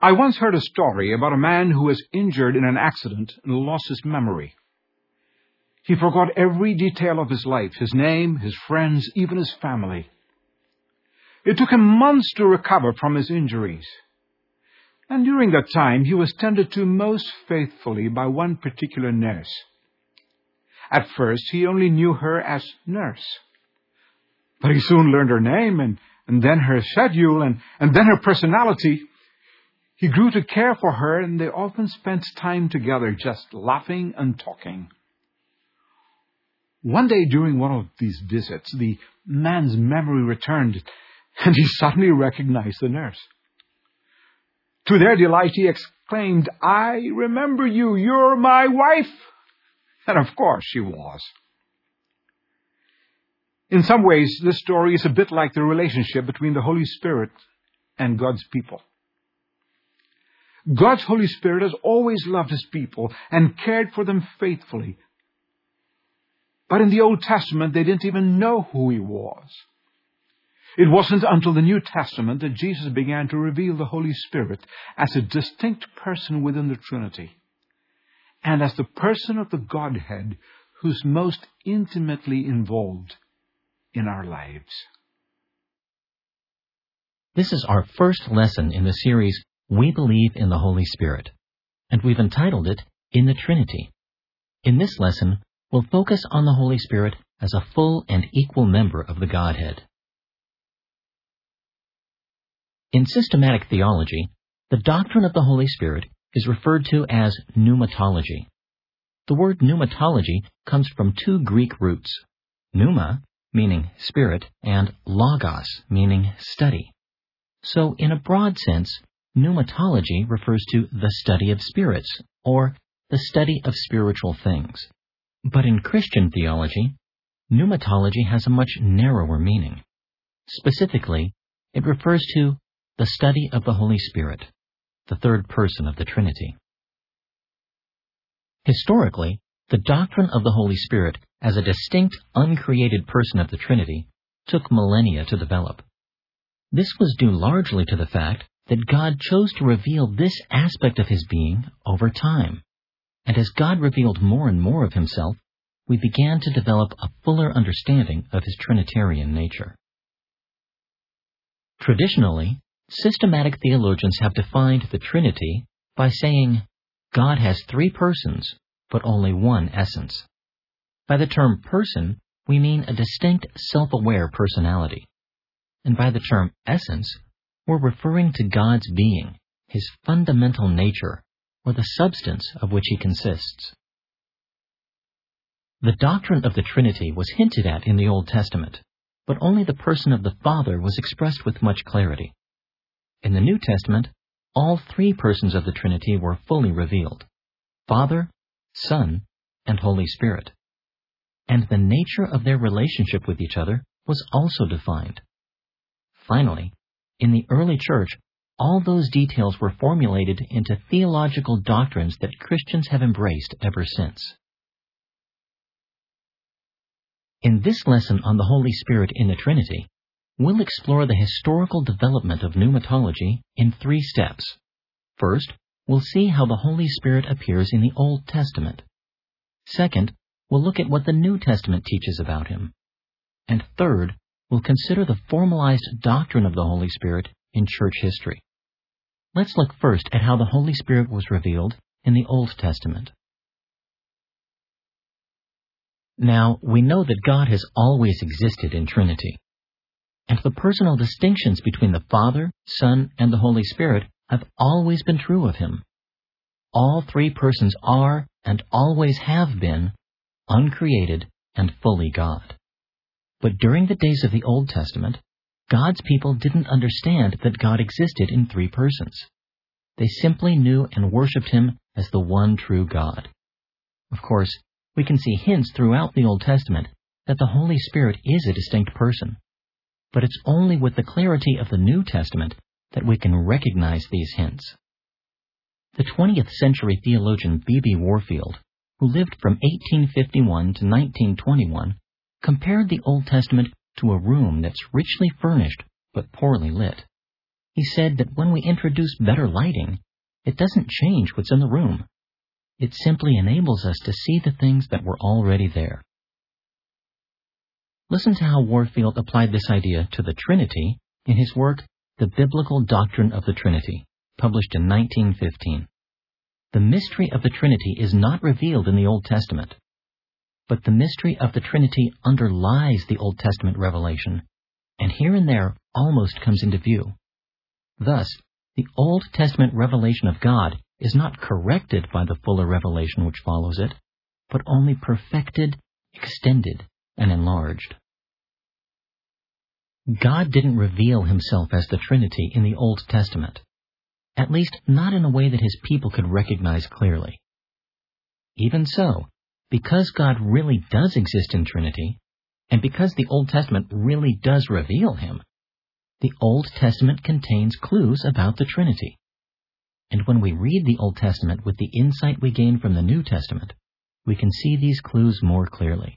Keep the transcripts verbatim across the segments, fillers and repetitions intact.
I once heard a story about a man who was injured in an accident and lost his memory. He forgot every detail of his life, his name, his friends, even his family. It took him months to recover from his injuries. And during that time, he was tended to most faithfully by one particular nurse. At first, he only knew her as Nurse. But he soon learned her name, and, and then her schedule, and, and then her personality. He grew to care for her, and they often spent time together just laughing and talking. One day during one of these visits, the man's memory returned, and he suddenly recognized the nurse. To their delight, he exclaimed, "I remember you, you're my wife!" And of course she was. In some ways, this story is a bit like the relationship between the Holy Spirit and God's people. God's Holy Spirit has always loved His people and cared for them faithfully. But in the Old Testament, they didn't even know who He was. It wasn't until the New Testament that Jesus began to reveal the Holy Spirit as a distinct person within the Trinity, and as the person of the Godhead who's most intimately involved in our lives. This is our first lesson in the series, We Believe in the Holy Spirit, and we've entitled it, In the Trinity. In this lesson, we'll focus on the Holy Spirit as a full and equal member of the Godhead. In systematic theology, the doctrine of the Holy Spirit is referred to as pneumatology. The word pneumatology comes from two Greek roots, pneuma, meaning spirit, and logos, meaning study. So, in a broad sense, pneumatology refers to the study of spirits, or the study of spiritual things. But in Christian theology, pneumatology has a much narrower meaning. Specifically, it refers to the study of the Holy Spirit, the third person of the Trinity. Historically, the doctrine of the Holy Spirit as a distinct, uncreated person of the Trinity took millennia to develop. This was due largely to the fact that God chose to reveal this aspect of His being over time. And as God revealed more and more of Himself, we began to develop a fuller understanding of His Trinitarian nature. Traditionally, systematic theologians have defined the Trinity by saying, God has three persons, but only one essence. By the term person, we mean a distinct, self-aware personality. And by the term essence, we're referring to God's being, His fundamental nature, or the substance of which He consists. The doctrine of the Trinity was hinted at in the Old Testament, but only the person of the Father was expressed with much clarity. In the New Testament, all three persons of the Trinity were fully revealed: Father, Son, and Holy Spirit. And the nature of their relationship with each other was also defined. Finally, in the early church, all those details were formulated into theological doctrines that Christians have embraced ever since. In this lesson on the Holy Spirit in the Trinity, we'll explore the historical development of pneumatology in three steps. First, we'll see how the Holy Spirit appears in the Old Testament. Second, we'll look at what the New Testament teaches about Him. And third, we'll consider the formalized doctrine of the Holy Spirit in church history. Let's look first at how the Holy Spirit was revealed in the Old Testament. Now, we know that God has always existed in Trinity, and the personal distinctions between the Father, Son, and the Holy Spirit have always been true of Him. All three persons are, and always have been, uncreated and fully God. But during the days of the Old Testament, God's people didn't understand that God existed in three persons. They simply knew and worshipped Him as the one true God. Of course, we can see hints throughout the Old Testament that the Holy Spirit is a distinct person. But it's only with the clarity of the New Testament that we can recognize these hints. The twentieth century theologian B B Warfield, who lived from eighteen fifty-one to nineteen twenty-one, compared the Old Testament to a room that's richly furnished but poorly lit. He said that when we introduce better lighting, it doesn't change what's in the room. It simply enables us to see the things that were already there. Listen to how Warfield applied this idea to the Trinity in his work, The Biblical Doctrine of the Trinity, published in nineteen fifteen. The mystery of the Trinity is not revealed in the Old Testament, but the mystery of the Trinity underlies the Old Testament revelation, and here and there almost comes into view. Thus, the Old Testament revelation of God is not corrected by the fuller revelation which follows it, but only perfected, extended, and enlarged. God didn't reveal himself as the Trinity in the Old Testament, at least not in a way that his people could recognize clearly. Even so, because God really does exist in Trinity, and because the Old Testament really does reveal him, the Old Testament contains clues about the Trinity. And when we read the Old Testament with the insight we gain from the New Testament, we can see these clues more clearly.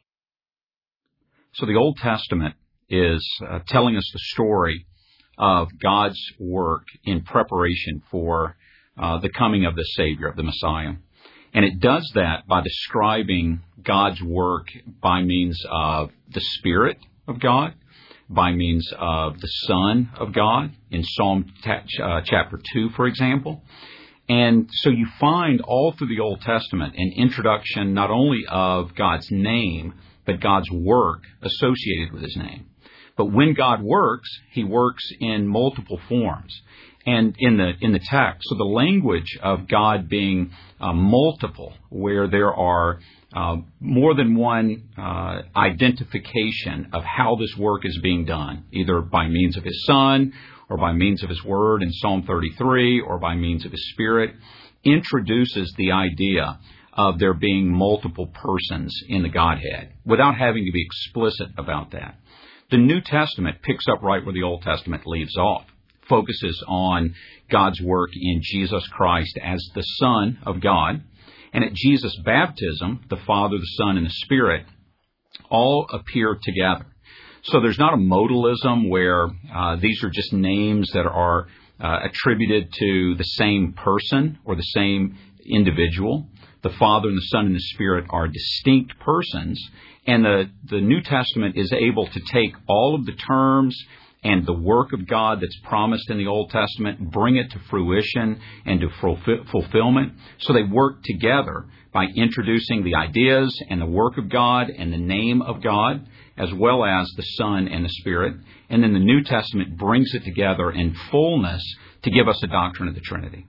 So the Old Testament is uh, telling us the story of God's work in preparation for uh, the coming of the Savior, of the Messiah. And it does that by describing God's work by means of the Spirit of God, by means of the Son of God, in Psalm ta- uh, chapter two, for example. And so you find all through the Old Testament an introduction not only of God's name, but God's work associated with his name. But when God works, he works in multiple forms. And in the in the text, so the language of God being uh, multiple, where there are uh, more than one uh, identification of how this work is being done, either by means of his Son, or by means of his Word in Psalm thirty-three, or by means of his Spirit, introduces the idea of there being multiple persons in the Godhead, without having to be explicit about that. The New Testament picks up right where the Old Testament leaves off, focuses on God's work in Jesus Christ as the Son of God. And at Jesus' baptism, the Father, the Son, and the Spirit all appear together. So there's not a modalism where uh, these are just names that are uh, attributed to the same person or the same individual. The Father and the Son and the Spirit are distinct persons, and the, the New Testament is able to take all of the terms and the work of God that's promised in the Old Testament, bring it to fruition and to fulfill, fulfillment. So they work together by introducing the ideas and the work of God and the name of God, as well as the Son and the Spirit. And then the New Testament brings it together in fullness to give us a doctrine of the Trinity.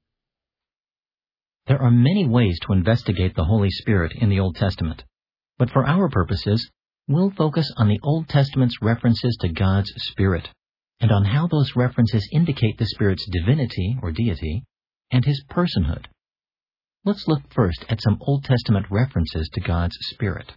There are many ways to investigate the Holy Spirit in the Old Testament, but for our purposes, we'll focus on the Old Testament's references to God's Spirit, and on how those references indicate the Spirit's divinity or deity and his personhood. Let's look first at some Old Testament references to God's Spirit.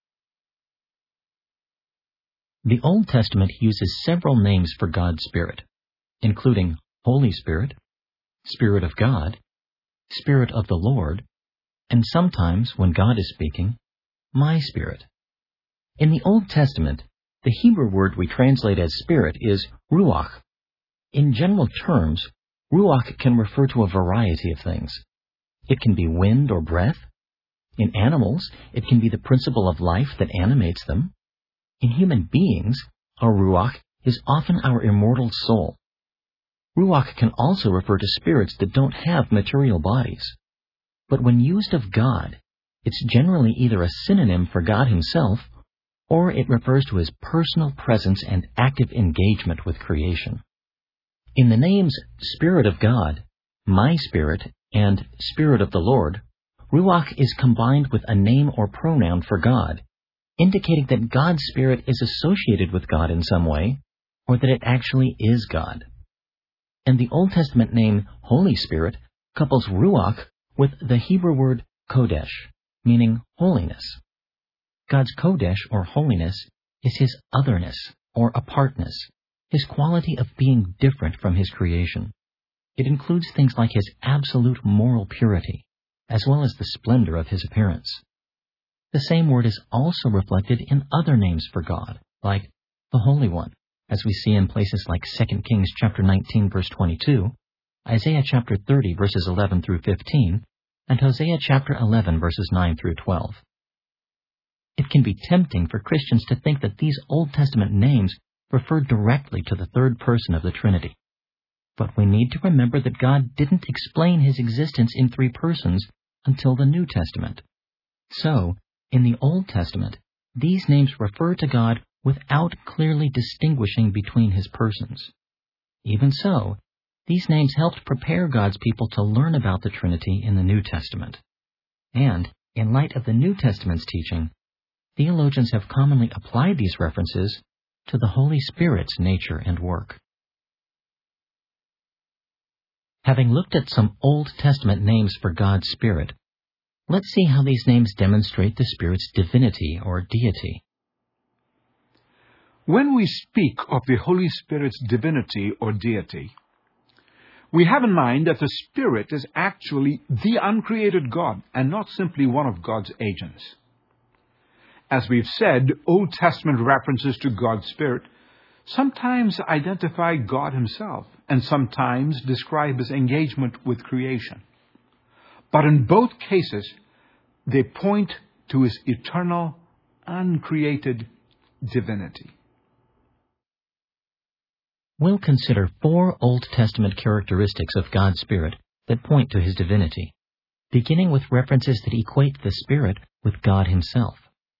The Old Testament uses several names for God's Spirit, including Holy Spirit, Spirit of God, Spirit of the Lord, and sometimes, when God is speaking, my Spirit. In the Old Testament, the Hebrew word we translate as Spirit is ruach. In general terms, ruach can refer to a variety of things. It can be wind or breath. In animals, it can be the principle of life that animates them. In human beings, our ruach is often our immortal soul. Ruach can also refer to spirits that don't have material bodies. But when used of God, it's generally either a synonym for God himself, or it refers to his personal presence and active engagement with creation. In the names Spirit of God, my Spirit, and Spirit of the Lord, ruach is combined with a name or pronoun for God, indicating that God's Spirit is associated with God in some way, or that it actually is God. And the Old Testament name Holy Spirit couples ruach with the Hebrew word kodesh, meaning holiness. God's kodesh, or holiness, is his otherness, or apartness, his quality of being different from his creation. It includes things like his absolute moral purity, as well as the splendor of his appearance. The same word is also reflected in other names for God, like the Holy One, as we see in places like Second Kings chapter nineteen, verse twenty-two, Isaiah chapter thirty, verses eleven through fifteen, and Hosea chapter eleven, verses nine through twelve. It can be tempting for Christians to think that these Old Testament names refer directly to the third person of the Trinity. But we need to remember that God didn't explain his existence in three persons until the New Testament. So, in the Old Testament, these names refer to God without clearly distinguishing between his persons. Even so, these names helped prepare God's people to learn about the Trinity in the New Testament. And, in light of the New Testament's teaching, theologians have commonly applied these references to the Holy Spirit's nature and work. Having looked at some Old Testament names for God's Spirit, let's see how these names demonstrate the Spirit's divinity or deity. When we speak of the Holy Spirit's divinity or deity, we have in mind that the Spirit is actually the uncreated God and not simply one of God's agents. As we've said, Old Testament references to God's Spirit sometimes identify God himself and sometimes describe his engagement with creation. But in both cases, they point to his eternal, uncreated divinity. We'll consider four Old Testament characteristics of God's Spirit that point to his divinity, beginning with references that equate the Spirit with God himself.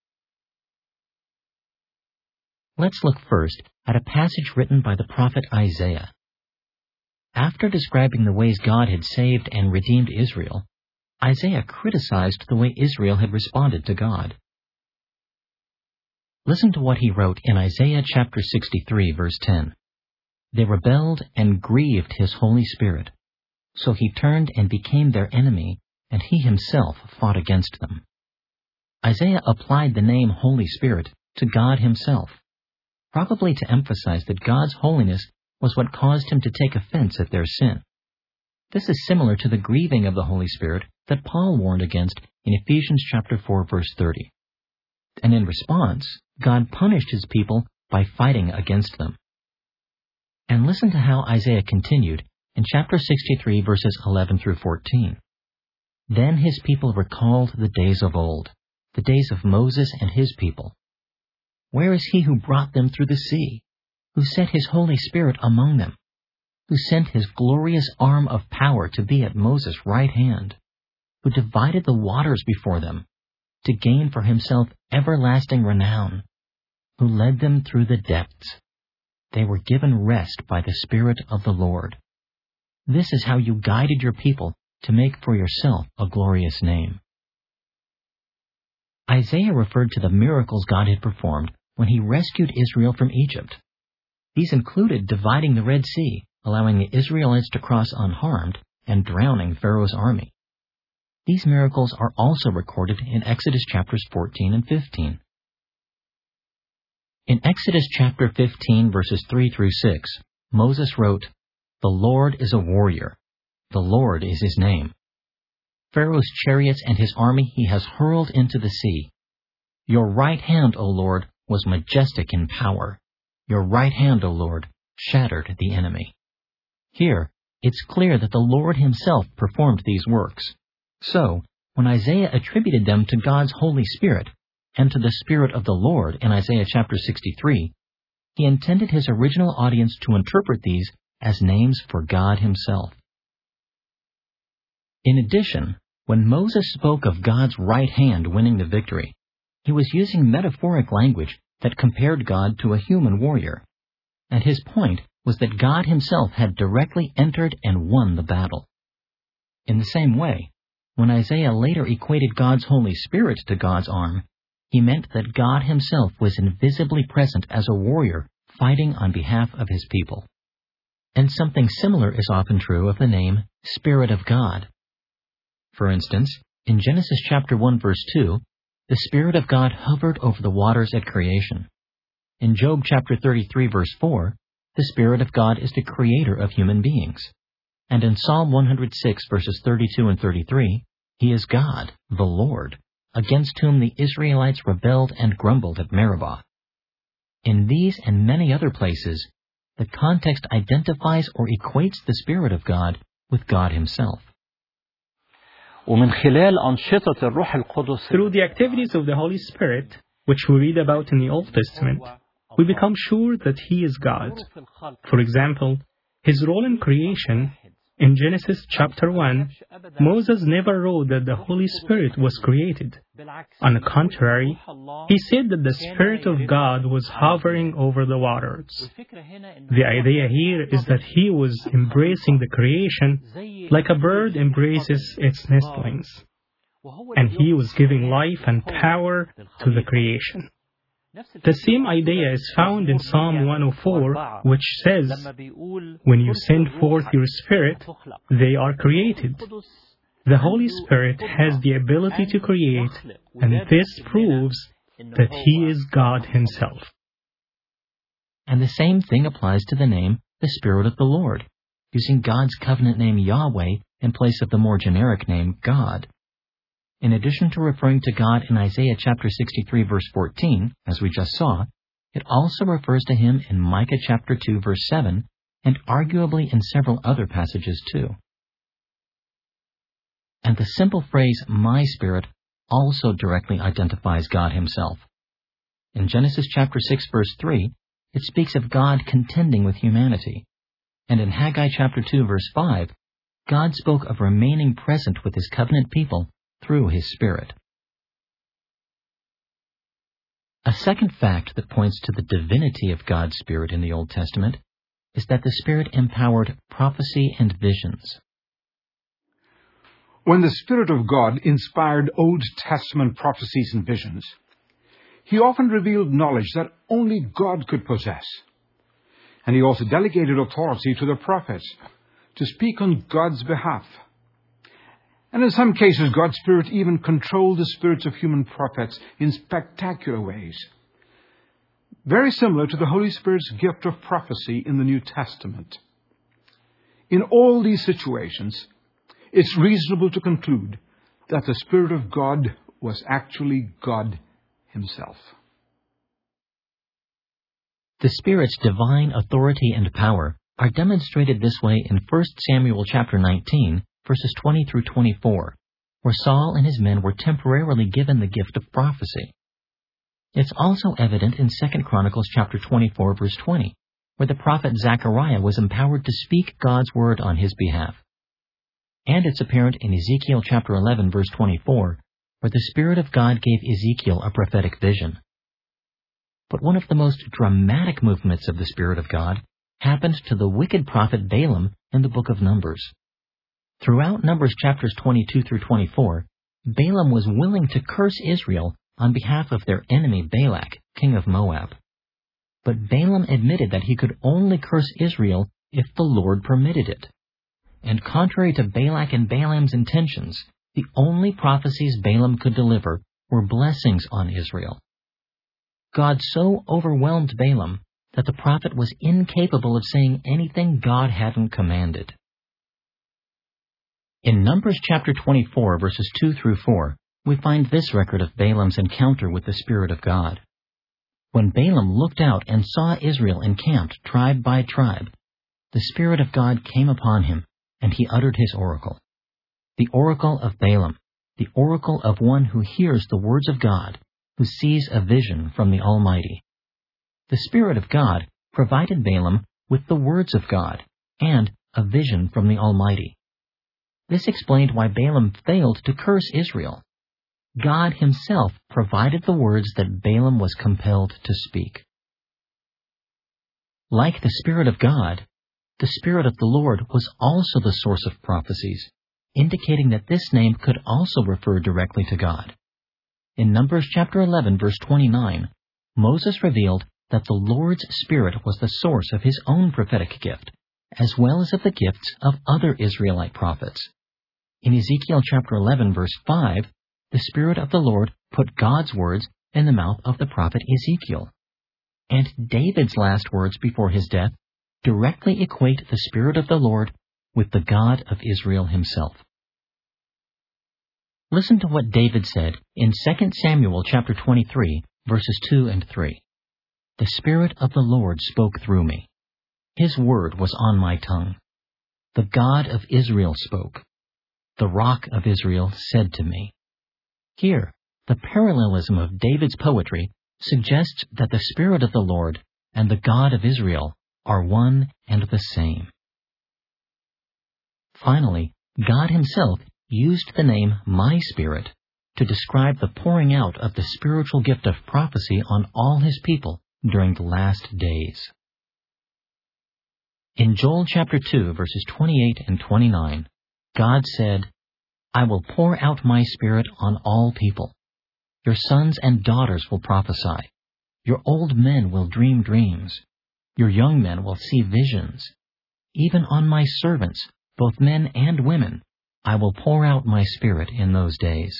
Let's look first at a passage written by the prophet Isaiah. After describing the ways God had saved and redeemed Israel, Isaiah criticized the way Israel had responded to God. Listen to what he wrote in Isaiah chapter sixty-three, verse ten. They rebelled and grieved his Holy Spirit. So he turned and became their enemy, and he himself fought against them. Isaiah applied the name Holy Spirit to God himself, probably to emphasize that God's holiness was what caused him to take offense at their sin. This is similar to the grieving of the Holy Spirit that Paul warned against in Ephesians chapter four, verse thirty. And in response, God punished his people by fighting against them. And listen to how Isaiah continued in chapter sixty-three, verses eleven through fourteen. Then his people recalled the days of old, the days of Moses and his people. Where is he who brought them through the sea, who sent his Holy Spirit among them, who sent his glorious arm of power to be at Moses' right hand, who divided the waters before them, to gain for himself everlasting renown, who led them through the depths? They were given rest by the Spirit of the Lord. This is how you guided your people to make for yourself a glorious name. Isaiah referred to the miracles God had performed when he rescued Israel from Egypt. These included dividing the Red Sea, allowing the Israelites to cross unharmed, and drowning Pharaoh's army. These miracles are also recorded in Exodus chapters fourteen and fifteen. In Exodus chapter fifteen, verses three through six, Moses wrote, "The Lord is a warrior. The Lord is his name. Pharaoh's chariots and his army he has hurled into the sea. Your right hand, O Lord, was majestic in power. Your right hand, O Lord, shattered the enemy." Here, it's clear that the Lord himself performed these works. So, when Isaiah attributed them to God's Holy Spirit and to the Spirit of the Lord in Isaiah chapter sixty-three, he intended his original audience to interpret these as names for God himself. In addition, when Moses spoke of God's right hand winning the victory, he was using metaphoric language that compared God to a human warrior, and his point was that God himself had directly entered and won the battle. In the same way, when Isaiah later equated God's Holy Spirit to God's arm, he meant that God himself was invisibly present as a warrior fighting on behalf of his people. And something similar is often true of the name Spirit of God. For instance, in Genesis chapter one, verse two, the Spirit of God hovered over the waters at creation. In Job chapter thirty-three, verse four, the Spirit of God is the creator of human beings. And in Psalm one hundred six, verses thirty-two and thirty-three, he is God, the Lord, against whom the Israelites rebelled and grumbled at Meribah. In these and many other places, the context identifies or equates the Spirit of God with God Himself. ومن خلال أنشطة الروح القدس Through the activities of the Holy Spirit, which we read about in the Old Testament, we become sure that He is God. For example, His role in creation, in Genesis chapter one, Moses never wrote that the Holy Spirit was created. On the contrary, he said that the Spirit of God was hovering over the waters. The idea here is that He was embracing the creation like a bird embraces its nestlings, and He was giving life and power to the creation. The same idea is found in Psalm one oh four, which says, "When you send forth your Spirit, they are created." The Holy Spirit has the ability to create, and this proves that He is God Himself. And the same thing applies to the name, the Spirit of the Lord, using God's covenant name Yahweh in place of the more generic name God. In addition to referring to God in Isaiah chapter sixty-three verse fourteen, as we just saw, it also refers to Him in Micah chapter two verse seven, and arguably in several other passages too. And the simple phrase, "my Spirit," also directly identifies God Himself. In Genesis chapter six verse three, it speaks of God contending with humanity. And in Haggai chapter two verse five, God spoke of remaining present with His covenant people through His Spirit. A second fact that points to the divinity of God's Spirit in the Old Testament is that the Spirit empowered prophecy and visions. When the Spirit of God inspired Old Testament prophecies and visions, He often revealed knowledge that only God could possess. And He also delegated authority to the prophets to speak on God's behalf. And in some cases, God's Spirit even controlled the spirits of human prophets in spectacular ways. Very similar to the Holy Spirit's gift of prophecy in the New Testament. In all these situations, it's reasonable to conclude that the Spirit of God was actually God Himself. The Spirit's divine authority and power are demonstrated this way in First Samuel chapter nineteen, verses twenty through twenty-four, where Saul and his men were temporarily given the gift of prophecy. It's also evident in Second Chronicles chapter twenty-four, verse twenty, where the prophet Zechariah was empowered to speak God's word on his behalf. And it's apparent in Ezekiel chapter eleven, verse twenty-four, where the Spirit of God gave Ezekiel a prophetic vision. But one of the most dramatic movements of the Spirit of God happened to the wicked prophet Balaam in the book of Numbers. Throughout Numbers chapters twenty-two through twenty-four, Balaam was willing to curse Israel on behalf of their enemy Balak, king of Moab. But Balaam admitted that he could only curse Israel if the Lord permitted it. And contrary to Balak and Balaam's intentions, the only prophecies Balaam could deliver were blessings on Israel. God so overwhelmed Balaam that the prophet was incapable of saying anything God hadn't commanded. In Numbers chapter twenty-four, verses two through four, we find this record of Balaam's encounter with the Spirit of God. When Balaam looked out and saw Israel encamped tribe by tribe, the Spirit of God came upon him, and he uttered his oracle. The oracle of Balaam, the oracle of one who hears the words of God, who sees a vision from the Almighty. The Spirit of God provided Balaam with the words of God and a vision from the Almighty. This explained why Balaam failed to curse Israel. God Himself provided the words that Balaam was compelled to speak. Like the Spirit of God, the Spirit of the Lord was also the source of prophecies, indicating that this name could also refer directly to God. In Numbers chapter eleven, verse twenty-nine, Moses revealed that the Lord's Spirit was the source of His own prophetic gift, as well as of the gifts of other Israelite prophets. In Ezekiel chapter eleven, verse five, the Spirit of the Lord put God's words in the mouth of the prophet Ezekiel. And David's last words before his death directly equate the Spirit of the Lord with the God of Israel Himself. Listen to what David said in Second Samuel chapter twenty-three, verses two and three. the Spirit of the Lord spoke through me. His word was on my tongue. The God of Israel spoke. The Rock of Israel said to me. Here, the parallelism of David's poetry suggests that the Spirit of the Lord and the God of Israel are one and the same. Finally, God Himself used the name My Spirit to describe the pouring out of the spiritual gift of prophecy on all His people during the last days. In Joel chapter two, verses twenty-eight and twenty-nine, God said, I will pour out my Spirit on all people. Your sons and daughters will prophesy. Your old men will dream dreams. Your young men will see visions. Even on my servants, both men and women, I will pour out my Spirit in those days.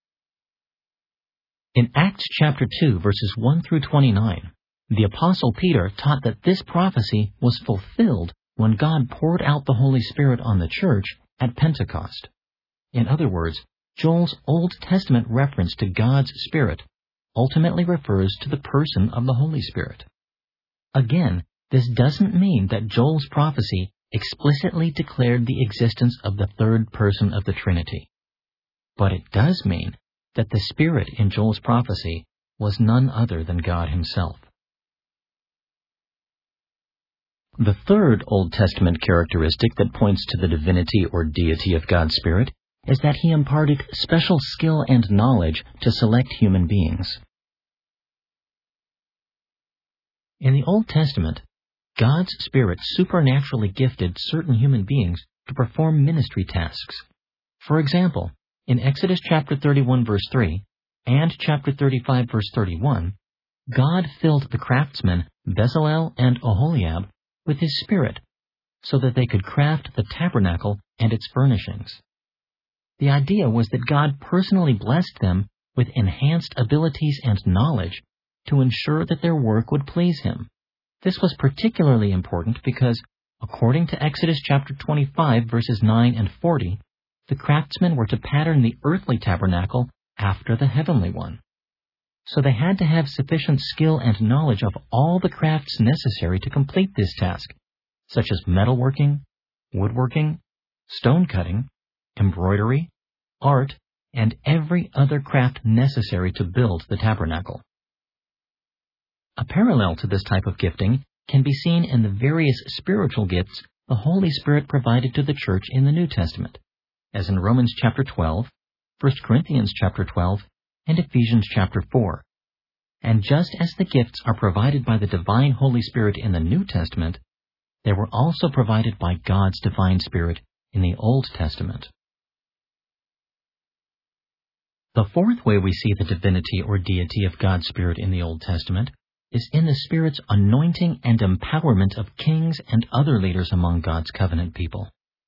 In Acts chapter two, verses one through twenty-nine, the Apostle Peter taught that this prophecy was fulfilled when God poured out the Holy Spirit on the church at Pentecost. In other words, Joel's Old Testament reference to God's Spirit ultimately refers to the person of the Holy Spirit. Again, this doesn't mean that Joel's prophecy explicitly declared the existence of the third person of the Trinity. But it does mean that the Spirit in Joel's prophecy was none other than God Himself. The third Old Testament characteristic that points to the divinity or deity of God's Spirit is that He imparted special skill and knowledge to select human beings. In the Old Testament, God's Spirit supernaturally gifted certain human beings to perform ministry tasks. For example, in Exodus chapter thirty-one, verse three, and chapter thirty-five, verse thirty-one, God filled the craftsmen Bezalel and Oholiab with His Spirit so that they could craft the tabernacle and its furnishings. The idea was that God personally blessed them with enhanced abilities and knowledge to ensure that their work would please Him. This was particularly important because, according to Exodus chapter twenty-five, verses nine and forty, the craftsmen were to pattern the earthly tabernacle after the heavenly one. So they had to have sufficient skill and knowledge of all the crafts necessary to complete this task, such as metalworking, woodworking, stone cutting, embroidery, art, and every other craft necessary to build the tabernacle. A parallel to this type of gifting can be seen in the various spiritual gifts the Holy Spirit provided to the church in the New Testament, as in Romans chapter twelve, First Corinthians chapter twelve, and Ephesians chapter four. And just as the gifts are provided by the divine Holy Spirit in the New Testament, they were also provided by God's divine Spirit in the Old Testament. The fourth way we see the divinity or deity of God's Spirit in the Old Testament is in the Spirit's anointing and empowerment of kings and other leaders among God's covenant people.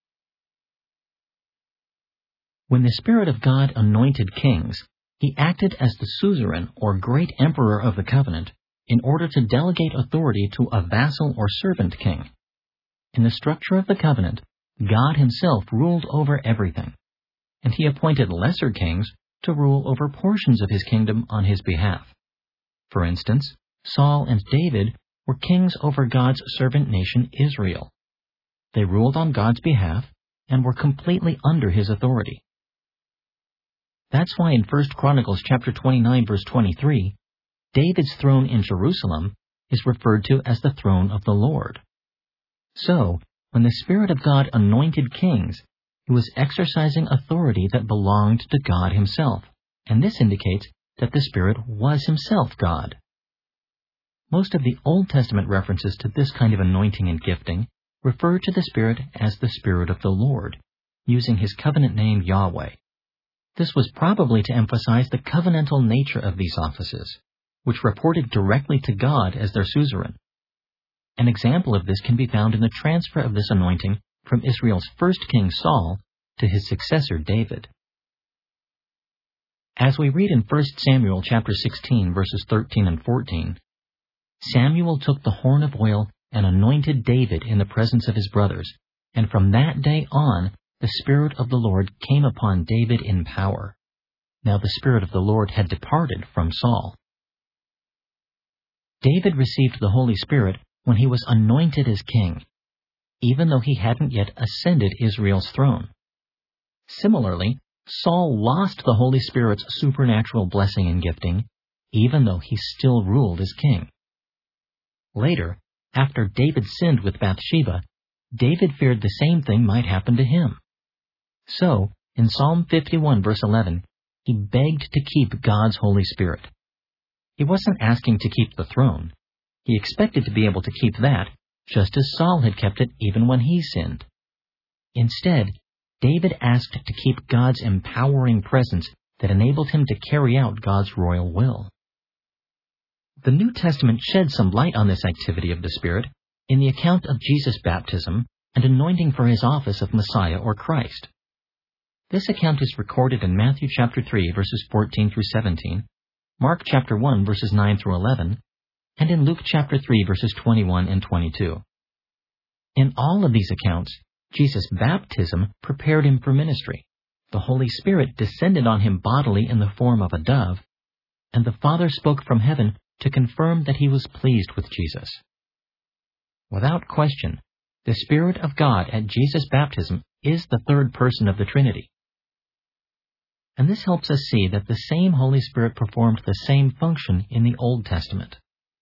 When the Spirit of God anointed kings, He acted as the suzerain or great emperor of the covenant in order to delegate authority to a vassal or servant king. In the structure of the covenant, God Himself ruled over everything, and He appointed lesser kings to rule over portions of His kingdom on His behalf. For instance, Saul and David were kings over God's servant nation Israel. They ruled on God's behalf and were completely under His authority. That's why in First Chronicles chapter twenty-nine, verse twenty-three, David's throne in Jerusalem is referred to as the throne of the Lord. So, when the Spirit of God anointed kings, He was exercising authority that belonged to God Himself, and this indicates that the Spirit was Himself God. Most of the Old Testament references to this kind of anointing and gifting refer to the Spirit as the Spirit of the Lord, using His covenant name Yahweh. This was probably to emphasize the covenantal nature of these offices, which reported directly to God as their suzerain. An example of this can be found in the transfer of this anointing from Israel's first king Saul to his successor David. As we read in First Samuel chapter sixteen, verses thirteen and fourteen, Samuel took the horn of oil and anointed David in the presence of his brothers, and from that day on the Spirit of the Lord came upon David in power. Now the Spirit of the Lord had departed from Saul. David received the Holy Spirit when he was anointed as king, even though he hadn't yet ascended Israel's throne. Similarly, Saul lost the Holy Spirit's supernatural blessing and gifting, even though he still ruled as king. Later, after David sinned with Bathsheba, David feared the same thing might happen to him. So, in Psalm fifty-one, verse eleven, he begged to keep God's Holy Spirit. He wasn't asking to keep the throne. He expected to be able to keep that, just as Saul had kept it even when he sinned. Instead, David asked to keep God's empowering presence that enabled him to carry out God's royal will. The New Testament sheds some light on this activity of the Spirit in the account of Jesus' baptism and anointing for his office of Messiah or Christ. This account is recorded in Matthew chapter three, verses fourteen through seventeen, Mark chapter one, verses nine through eleven, and in Luke chapter three, verses twenty-one and twenty-two. In all of these accounts, Jesus' baptism prepared him for ministry. The Holy Spirit descended on him bodily in the form of a dove, and the Father spoke from heaven to confirm that he was pleased with Jesus. Without question, the Spirit of God at Jesus' baptism is the third person of the Trinity. And this helps us see that the same Holy Spirit performed the same function in the Old Testament.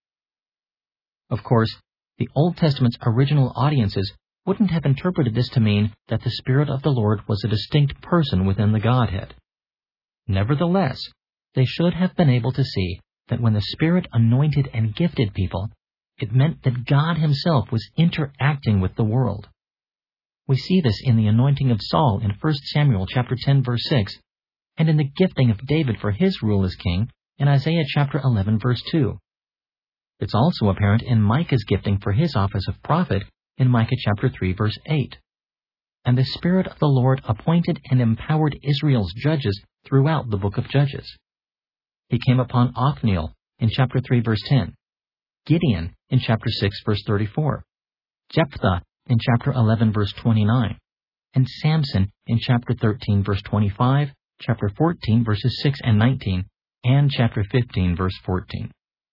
Of course, the Old Testament's original audiences wouldn't have interpreted this to mean that the Spirit of the Lord was a distinct person within the Godhead. Nevertheless, they should have been able to see that when the Spirit anointed and gifted people, it meant that God himself was interacting with the world. We see this in the anointing of Saul in First Samuel chapter ten, verse six, and in the gifting of David for his rule as king in Isaiah chapter eleven, verse two. It's also apparent in Micah's gifting for his office of prophet in Micah chapter three, verse eight. And the Spirit of the Lord appointed and empowered Israel's judges throughout the book of Judges. He came upon Othniel in chapter three, verse ten, Gideon in chapter six, verse thirty-four, Jephthah in chapter eleven, verse twenty-nine, and Samson in chapter thirteen, verse twenty-five, chapter fourteen, verses six and nineteen, and chapter fifteen, verse fourteen.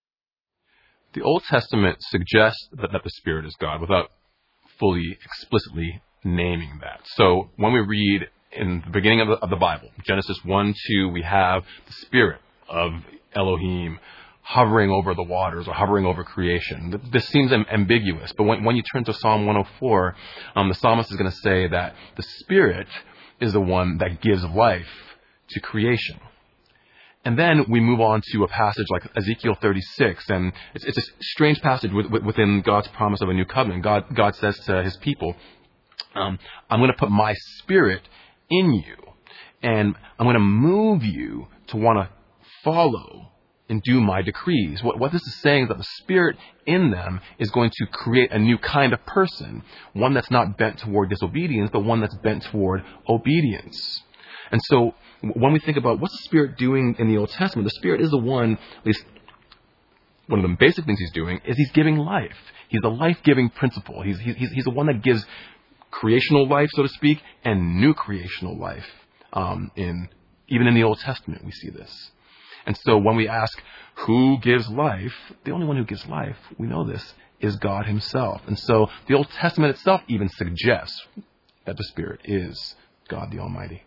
The Old Testament suggests that, that the Spirit is God without fully, explicitly naming that. So when we read in the beginning of the, of the Bible, Genesis one, two, we have the Spirit of Elohim hovering over the waters or hovering over creation. This seems am- ambiguous, but when, when you turn to Psalm one oh four, um, the psalmist is going to say that the Spirit is the one that gives life to creation. And then we move on to a passage like Ezekiel thirty-six, and it's, it's a strange passage with, with, within God's promise of a new covenant. God, God says to his people, um, I'm going to put my Spirit in you, and I'm going to move you to want to follow and do my decrees. What, what this is saying is that the Spirit in them is going to create a new kind of person, one that's not bent toward disobedience, but one that's bent toward obedience. And so when we think about what's the Spirit doing in the Old Testament, the Spirit is the one, at least one of the basic things he's doing, is he's giving life. He's the life-giving principle. He's, he's, he's the one that gives creational life, so to speak, and new creational life. Um, in even in the Old Testament, we see this. And so when we ask, who gives life? The only one who gives life, we know this, is God himself. And so the Old Testament itself even suggests that the Spirit is God the Almighty.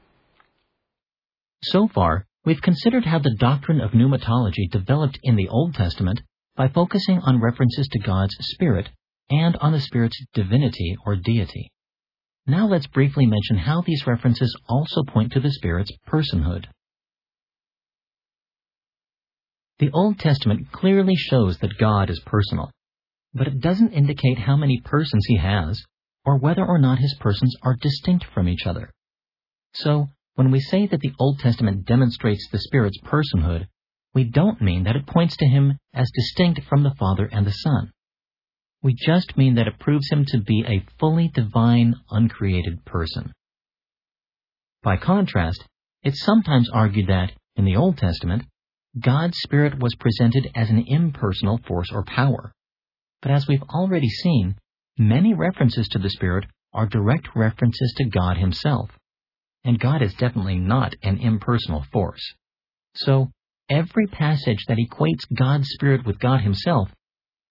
So far, we've considered how the doctrine of pneumatology developed in the Old Testament by focusing on references to God's Spirit and on the Spirit's divinity or deity. Now let's briefly mention how these references also point to the Spirit's personhood. The Old Testament clearly shows that God is personal, but it doesn't indicate how many persons he has, or whether or not his persons are distinct from each other. So, when we say that the Old Testament demonstrates the Spirit's personhood, we don't mean that it points to him as distinct from the Father and the Son. We just mean that it proves him to be a fully divine, uncreated person. By contrast, it's sometimes argued that, in the Old Testament, God's Spirit was presented as an impersonal force or power. But as we've already seen, many references to the Spirit are direct references to God himself. And God is definitely not an impersonal force. So, every passage that equates God's Spirit with God himself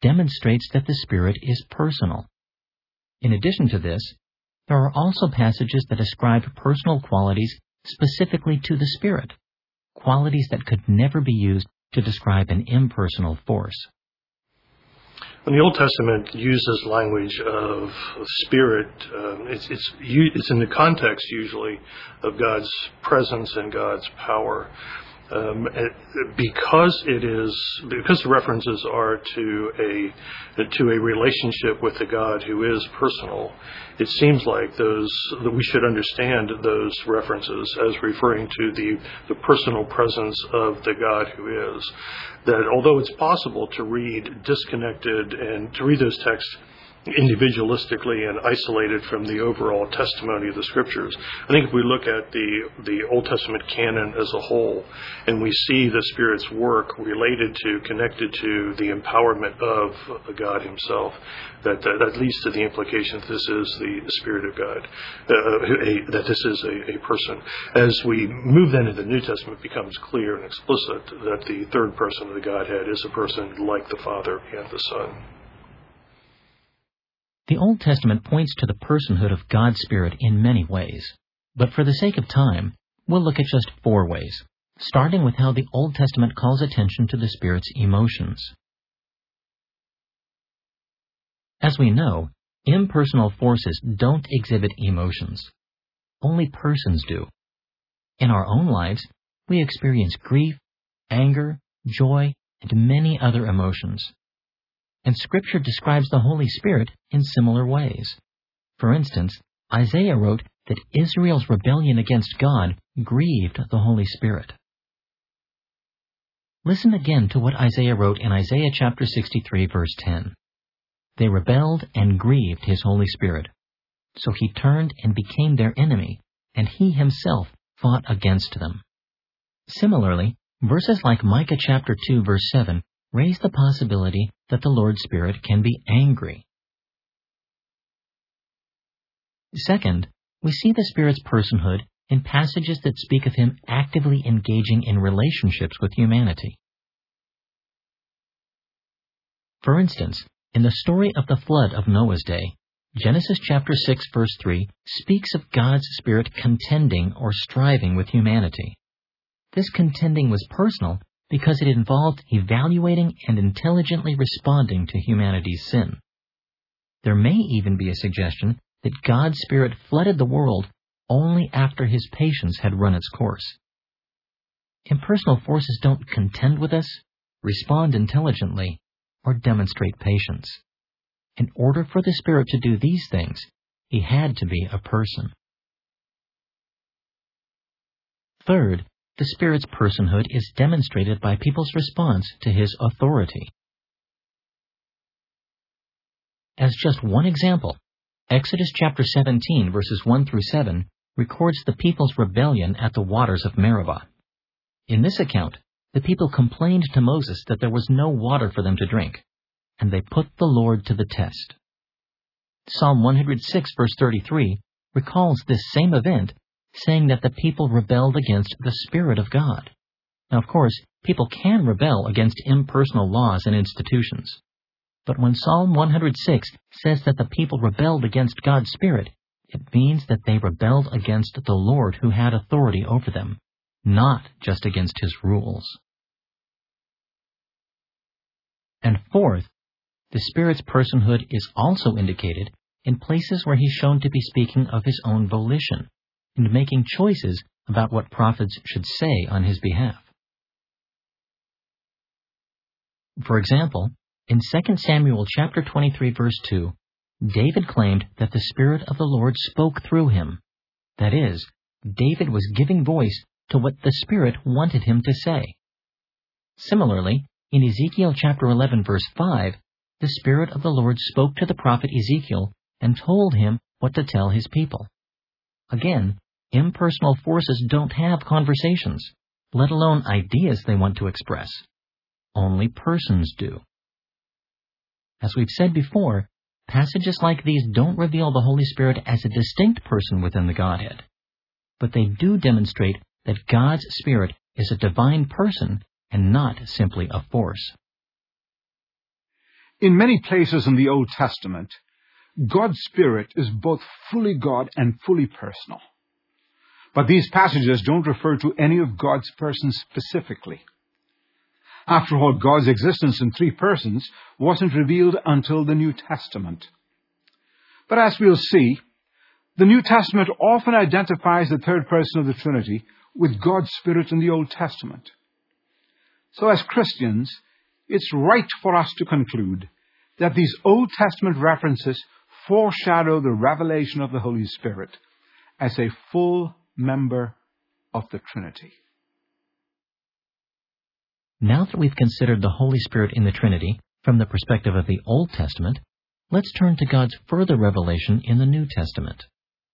demonstrates that the Spirit is personal. In addition to this, there are also passages that ascribe personal qualities specifically to the Spirit, qualities that could never be used to describe an impersonal force. When the Old Testament uses language of spirit, um, it's, it's, it's in the context usually of God's presence and God's power. Um, because it is, because the references are to a to a relationship with the God who is personal, it seems like those that we should understand those references as referring to the the personal presence of the God who is. That although it's possible to read disconnected and to read those texts individualistically and isolated from the overall testimony of the Scriptures, I think if we look at the the Old Testament canon as a whole, and we see the Spirit's work related to, connected to the empowerment of God Himself, that that, that leads to the implication that this is the, the Spirit of God, uh, a, that this is a, a person. As we move then into the New Testament, it becomes clear and explicit that the third person of the Godhead is a person like the Father and the Son. The Old Testament points to the personhood of God's Spirit in many ways, but for the sake of time, we'll look at just four ways, starting with how the Old Testament calls attention to the Spirit's emotions. As we know, impersonal forces don't exhibit emotions. Only persons do. In our own lives, we experience grief, anger, joy, and many other emotions. And Scripture describes the Holy Spirit in similar ways. For instance, Isaiah wrote that Israel's rebellion against God grieved the Holy Spirit. Listen again to what Isaiah wrote in Isaiah chapter sixty-three, verse ten. They rebelled and grieved His Holy Spirit. So He turned and became their enemy, and He Himself fought against them. Similarly, verses like Micah chapter two, verse seven raise the possibility that the Lord's Spirit can be angry. Second, we see the Spirit's personhood in passages that speak of Him actively engaging in relationships with humanity. For instance, in the story of the flood of Noah's day, Genesis chapter six, verse three speaks of God's Spirit contending or striving with humanity. This contending was personal because it involved evaluating and intelligently responding to humanity's sin. There may even be a suggestion that God's Spirit flooded the world only after His patience had run its course. Impersonal forces don't contend with us, respond intelligently, or demonstrate patience. In order for the Spirit to do these things, He had to be a person. Third, the Spirit's personhood is demonstrated by people's response to His authority. As just one example, Exodus chapter seventeen, verses one through seven, records the people's rebellion at the waters of Meribah. In this account, the people complained to Moses that there was no water for them to drink, and they put the Lord to the test. Psalm one hundred six, verse thirty-three, recalls this same event, saying that the people rebelled against the Spirit of God. Now, of course, people can rebel against impersonal laws and institutions. But when Psalm one hundred six says that the people rebelled against God's Spirit, it means that they rebelled against the Lord who had authority over them, not just against His rules. And fourth, the Spirit's personhood is also indicated in places where He's shown to be speaking of His own volition and making choices about what prophets should say on His behalf. For example, in Second Samuel chapter twenty-three, verse two, David claimed that the Spirit of the Lord spoke through him. That is, David was giving voice to what the Spirit wanted him to say. Similarly, in Ezekiel chapter eleven, verse five, the Spirit of the Lord spoke to the prophet Ezekiel and told him what to tell his people. Again, impersonal forces don't have conversations, let alone ideas they want to express. Only persons do. As we've said before, passages like these don't reveal the Holy Spirit as a distinct person within the Godhead, but they do demonstrate that God's Spirit is a divine person and not simply a force. In many places in the Old Testament, God's Spirit is both fully God and fully personal. But these passages don't refer to any of God's persons specifically. After all, God's existence in three persons wasn't revealed until the New Testament. But as we'll see, the New Testament often identifies the third person of the Trinity with God's Spirit in the Old Testament. So as Christians, it's right for us to conclude that these Old Testament references foreshadow the revelation of the Holy Spirit as a full member of the Trinity. Now that we've considered the Holy Spirit in the Trinity from the perspective of the Old Testament, let's turn to God's further revelation in the New Testament.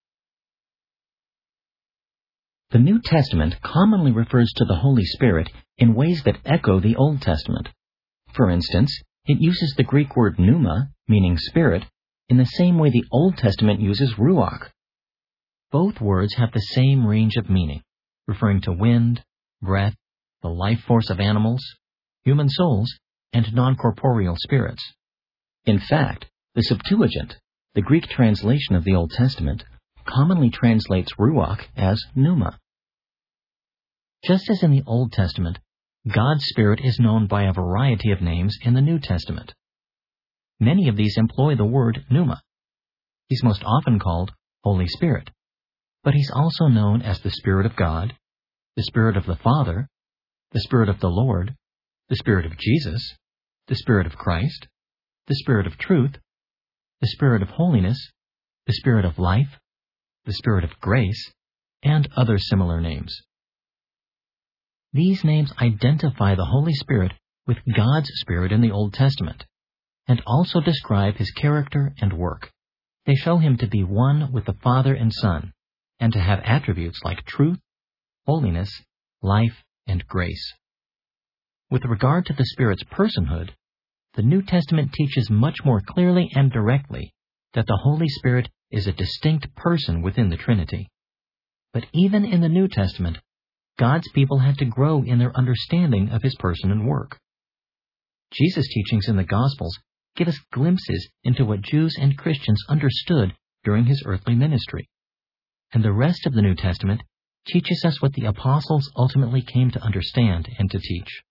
The New Testament commonly refers to the Holy Spirit in ways that echo the Old Testament. For instance, it uses the Greek word pneuma, meaning spirit, in the same way the Old Testament uses ruach. Both words have the same range of meaning, referring to wind, breath, the life force of animals, human souls, and non-corporeal spirits. In fact, the Septuagint, the Greek translation of the Old Testament, commonly translates ruach as pneuma. Just as in the Old Testament, God's Spirit is known by a variety of names in the New Testament. Many of these employ the word pneuma. He's most often called Holy Spirit, but he's also known as the Spirit of God, the Spirit of the Father, the Spirit of the Lord, the Spirit of Jesus, the Spirit of Christ, the Spirit of Truth, the Spirit of Holiness, the Spirit of Life, the Spirit of Grace, and other similar names. These names identify the Holy Spirit with God's Spirit in the Old Testament, and also describe his character and work. They show him to be one with the Father and Son, and to have attributes like truth, holiness, life, and grace. With regard to the Spirit's personhood, the New Testament teaches much more clearly and directly that the Holy Spirit is a distinct person within the Trinity. But even in the New Testament, God's people had to grow in their understanding of his person and work. Jesus' teachings in the Gospels give us glimpses into what Jews and Christians understood during his earthly ministry. And the rest of the New Testament teaches us what the apostles ultimately came to understand and to teach.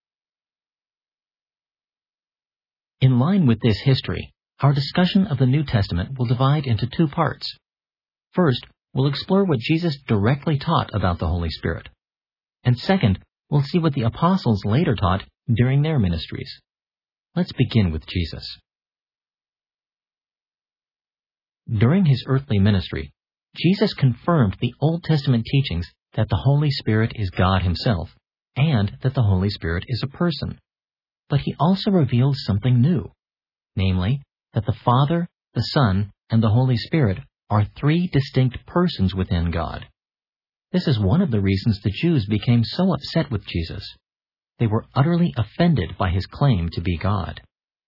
In line with this history, our discussion of the New Testament will divide into two parts. First, we'll explore what Jesus directly taught about the Holy Spirit. And second, we'll see what the apostles later taught during their ministries. Let's begin with Jesus. During his earthly ministry, Jesus confirmed the Old Testament teachings that the Holy Spirit is God himself, and that the Holy Spirit is a person. But he also revealed something new, namely, that the Father, the Son, and the Holy Spirit are three distinct persons within God. This is one of the reasons the Jews became so upset with Jesus. They were utterly offended by his claim to be God.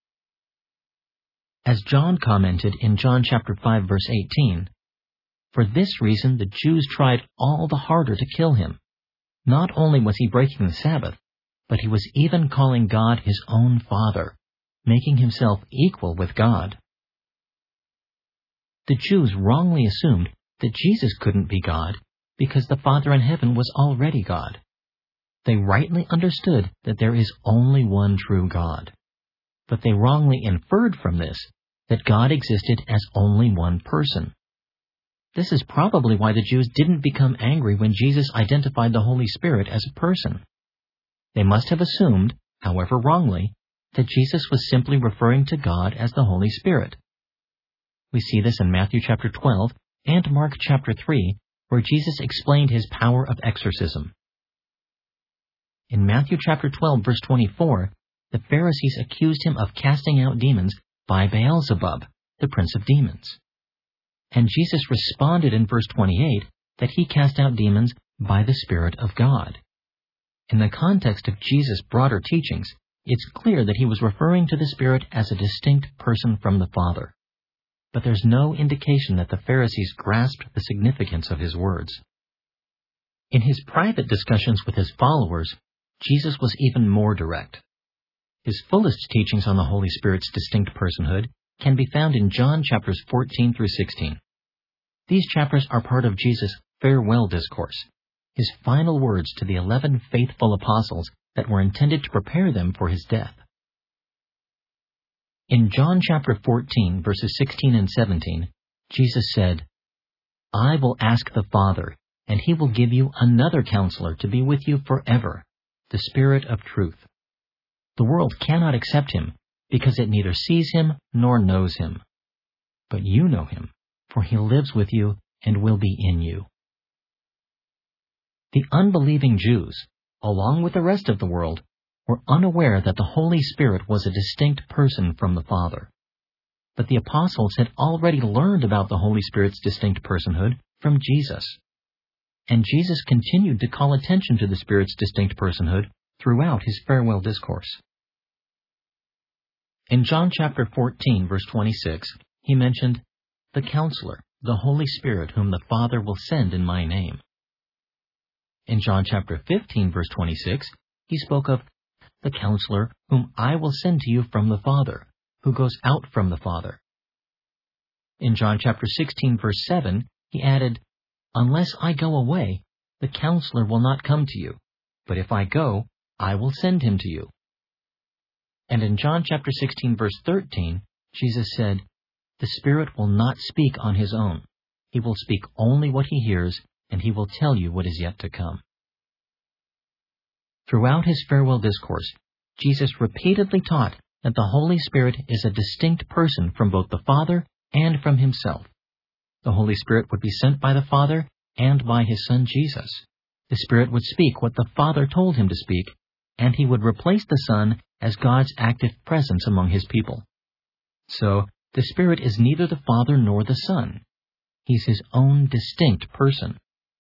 As John commented in John chapter five, verse eighteen, "For this reason the Jews tried all the harder to kill him. Not only was he breaking the Sabbath, but he was even calling God his own Father, making himself equal with God." The Jews wrongly assumed that Jesus couldn't be God because the Father in heaven was already God. They rightly understood that there is only one true God. But they wrongly inferred from this that God existed as only one person. This is probably why the Jews didn't become angry when Jesus identified the Holy Spirit as a person. They must have assumed, however wrongly, that Jesus was simply referring to God as the Holy Spirit. We see this in Matthew chapter twelve and Mark chapter three, where Jesus explained his power of exorcism. In Matthew chapter twelve, verse twenty-four, the Pharisees accused him of casting out demons by Beelzebub, the prince of demons. And Jesus responded in verse twenty-eight that he cast out demons by the Spirit of God. In the context of Jesus' broader teachings, it's clear that he was referring to the Spirit as a distinct person from the Father. But there's no indication that the Pharisees grasped the significance of his words. In his private discussions with his followers, Jesus was even more direct. His fullest teachings on the Holy Spirit's distinct personhood can be found in John chapters fourteen through sixteen. These chapters are part of Jesus' farewell discourse, his final words to the eleven faithful apostles that were intended to prepare them for his death. In John chapter fourteen, verses sixteen and seventeen, Jesus said, "I will ask the Father, and he will give you another counselor to be with you forever, the Spirit of truth. The world cannot accept him, because it neither sees him nor knows him. But you know him, for he lives with you and will be in you." The unbelieving Jews, along with the rest of the world, were unaware that the Holy Spirit was a distinct person from the Father. But the apostles had already learned about the Holy Spirit's distinct personhood from Jesus. And Jesus continued to call attention to the Spirit's distinct personhood throughout his farewell discourse. In John chapter fourteen, verse twenty-six, he mentioned, "The Counselor, the Holy Spirit, whom the Father will send in my name." In John chapter fifteen, verse twenty-six, he spoke of the Counselor whom I will send to you from the Father, who goes out from the Father. In John chapter sixteen, verse seven, he added, "Unless I go away, the Counselor will not come to you, but if I go, I will send him to you." And in John chapter sixteen, verse thirteen, Jesus said, "The Spirit will not speak on his own. He will speak only what he hears, and he will tell you what is yet to come." Throughout his farewell discourse, Jesus repeatedly taught that the Holy Spirit is a distinct person from both the Father and from himself. The Holy Spirit would be sent by the Father and by his Son Jesus. The Spirit would speak what the Father told him to speak, and he would replace the Son as God's active presence among his people. So, the Spirit is neither the Father nor the Son. He's his own distinct person.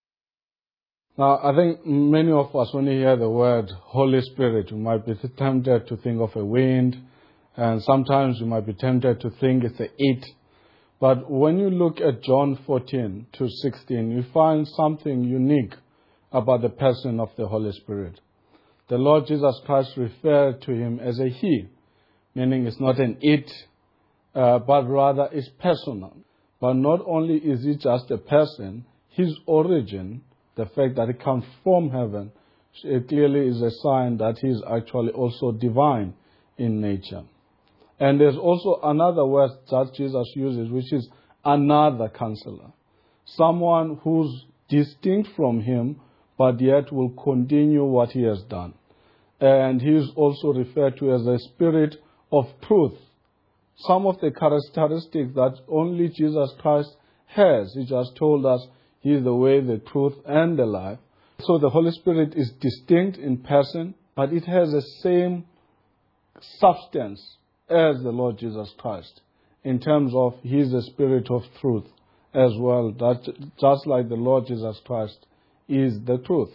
Now, I think many of us, when we hear the word Holy Spirit, we might be tempted to think of a wind, and sometimes we might be tempted to think it's a it. But when you look at John fourteen to sixteen, you find something unique about the person of the Holy Spirit. The Lord Jesus Christ referred to him as a he, meaning it's not an it, uh, but rather it's personal. But not only is he just a person, his origin, the fact that he comes from heaven, it clearly is a sign that he is actually also divine in nature. And there's also another word that Jesus uses, which is another counselor. Someone who's distinct from him, but yet will continue what he has done. And he is also referred to as a Spirit of truth. Some of the characteristics that only Jesus Christ has, he just told us, he is the way, the truth, and the life. So the Holy Spirit is distinct in person, but it has the same substance as the Lord Jesus Christ, in terms of he is the Spirit of truth as well, that just like the Lord Jesus Christ is the truth.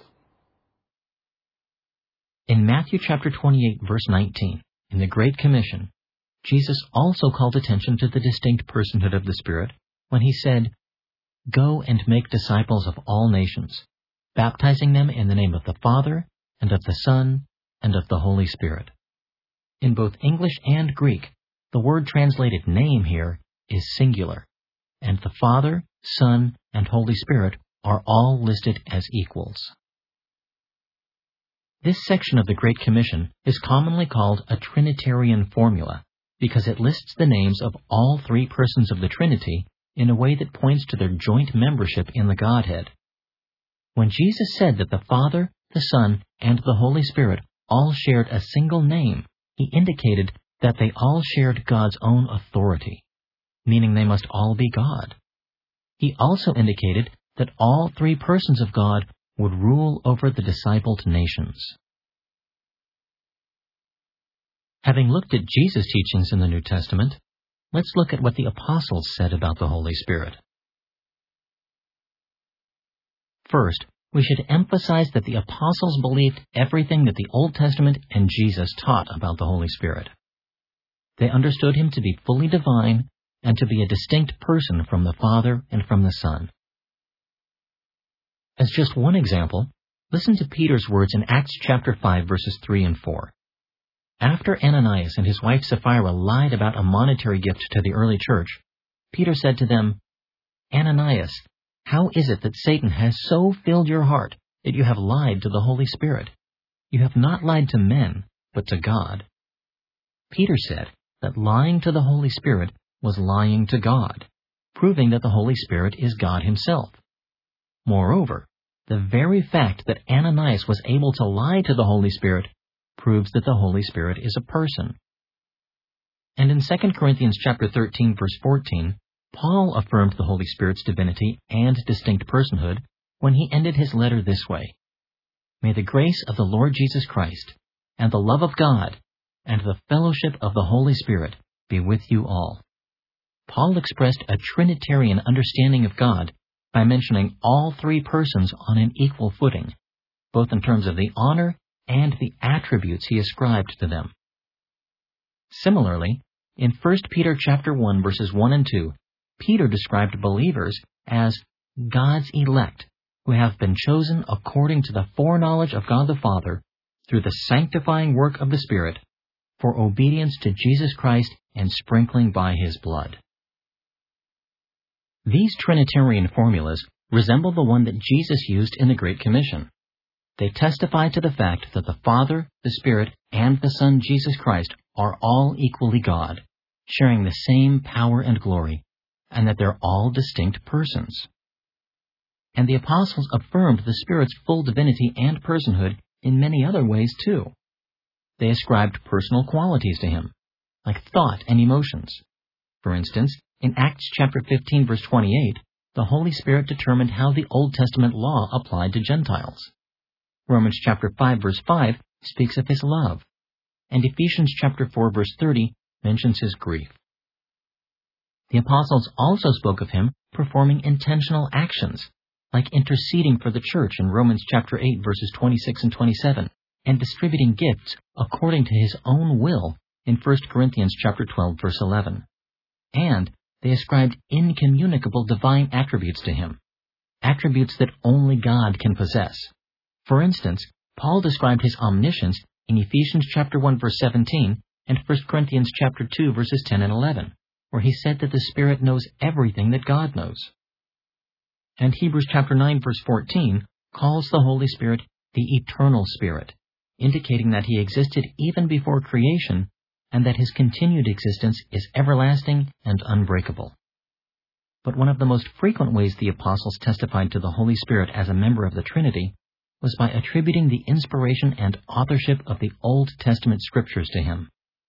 In Matthew chapter twenty-eight, verse nineteen, in the Great Commission, Jesus also called attention to the distinct personhood of the Spirit when he said, "Go and make disciples of all nations, baptizing them in the name of the Father, and of the Son, and of the Holy Spirit." In both English and Greek, the word translated name here is singular, and the Father, Son, and Holy Spirit are all listed as equals. This section of the Great Commission is commonly called a Trinitarian formula because it lists the names of all three persons of the Trinity in a way that points to their joint membership in the Godhead. When Jesus said that the Father, the Son, and the Holy Spirit all shared a single name, he indicated that they all shared God's own authority, meaning they must all be God. He also indicated that all three persons of God would rule over the discipled nations. Having looked at Jesus' teachings in the New Testament, let's look at what the apostles said about the Holy Spirit. First, we should emphasize that the apostles believed everything that the Old Testament and Jesus taught about the Holy Spirit. They understood him to be fully divine and to be a distinct person from the Father and from the Son. As just one example, listen to Peter's words in Acts chapter five, verses three and four. After Ananias and his wife Sapphira lied about a monetary gift to the early church, Peter said to them, "Ananias, how is it that Satan has so filled your heart that you have lied to the Holy Spirit? You have not lied to men, but to God." Peter said that lying to the Holy Spirit was lying to God, proving that the Holy Spirit is God himself. Moreover, the very fact that Ananias was able to lie to the Holy Spirit proves that the Holy Spirit is a person. And in Second Corinthians chapter thirteen, verse fourteen, Paul affirmed the Holy Spirit's divinity and distinct personhood when he ended his letter this way: "May the grace of the Lord Jesus Christ, and the love of God, and the fellowship of the Holy Spirit be with you all." Paul expressed a Trinitarian understanding of God by mentioning all three persons on an equal footing, both in terms of the honor and the attributes he ascribed to them. Similarly, in First Peter chapter one, verses one and two, Peter described believers as God's elect, who have been chosen according to the foreknowledge of God the Father through the sanctifying work of the Spirit, for obedience to Jesus Christ and sprinkling by his blood. These Trinitarian formulas resemble the one that Jesus used in the Great Commission. They testify to the fact that the Father, the Spirit, and the Son Jesus Christ are all equally God, sharing the same power and glory, and that they're all distinct persons. And the apostles affirmed the Spirit's full divinity and personhood in many other ways too. They ascribed personal qualities to him, like thought and emotions. For instance, in Acts chapter fifteen, verse twenty-eight, the Holy Spirit determined how the Old Testament law applied to Gentiles. Romans chapter five, verse five speaks of his love, and Ephesians chapter four, verse thirty mentions his grief. The apostles also spoke of him performing intentional actions, like interceding for the church in Romans chapter eight, verses twenty-six and twenty-seven, and distributing gifts according to his own will in First Corinthians chapter twelve, verse eleven. And they ascribed incommunicable divine attributes to him, attributes that only God can possess. For instance, Paul described his omniscience in Ephesians chapter one, verse seventeen, and First Corinthians chapter two, verses ten and eleven, where he said that the Spirit knows everything that God knows. And Hebrews chapter nine, verse fourteen, calls the Holy Spirit the Eternal Spirit, indicating that he existed even before creation, and that his continued existence is everlasting and unbreakable. But one of the most frequent ways the apostles testified to the Holy Spirit as a member of the Trinity was by attributing the inspiration and authorship of the Old Testament scriptures to him.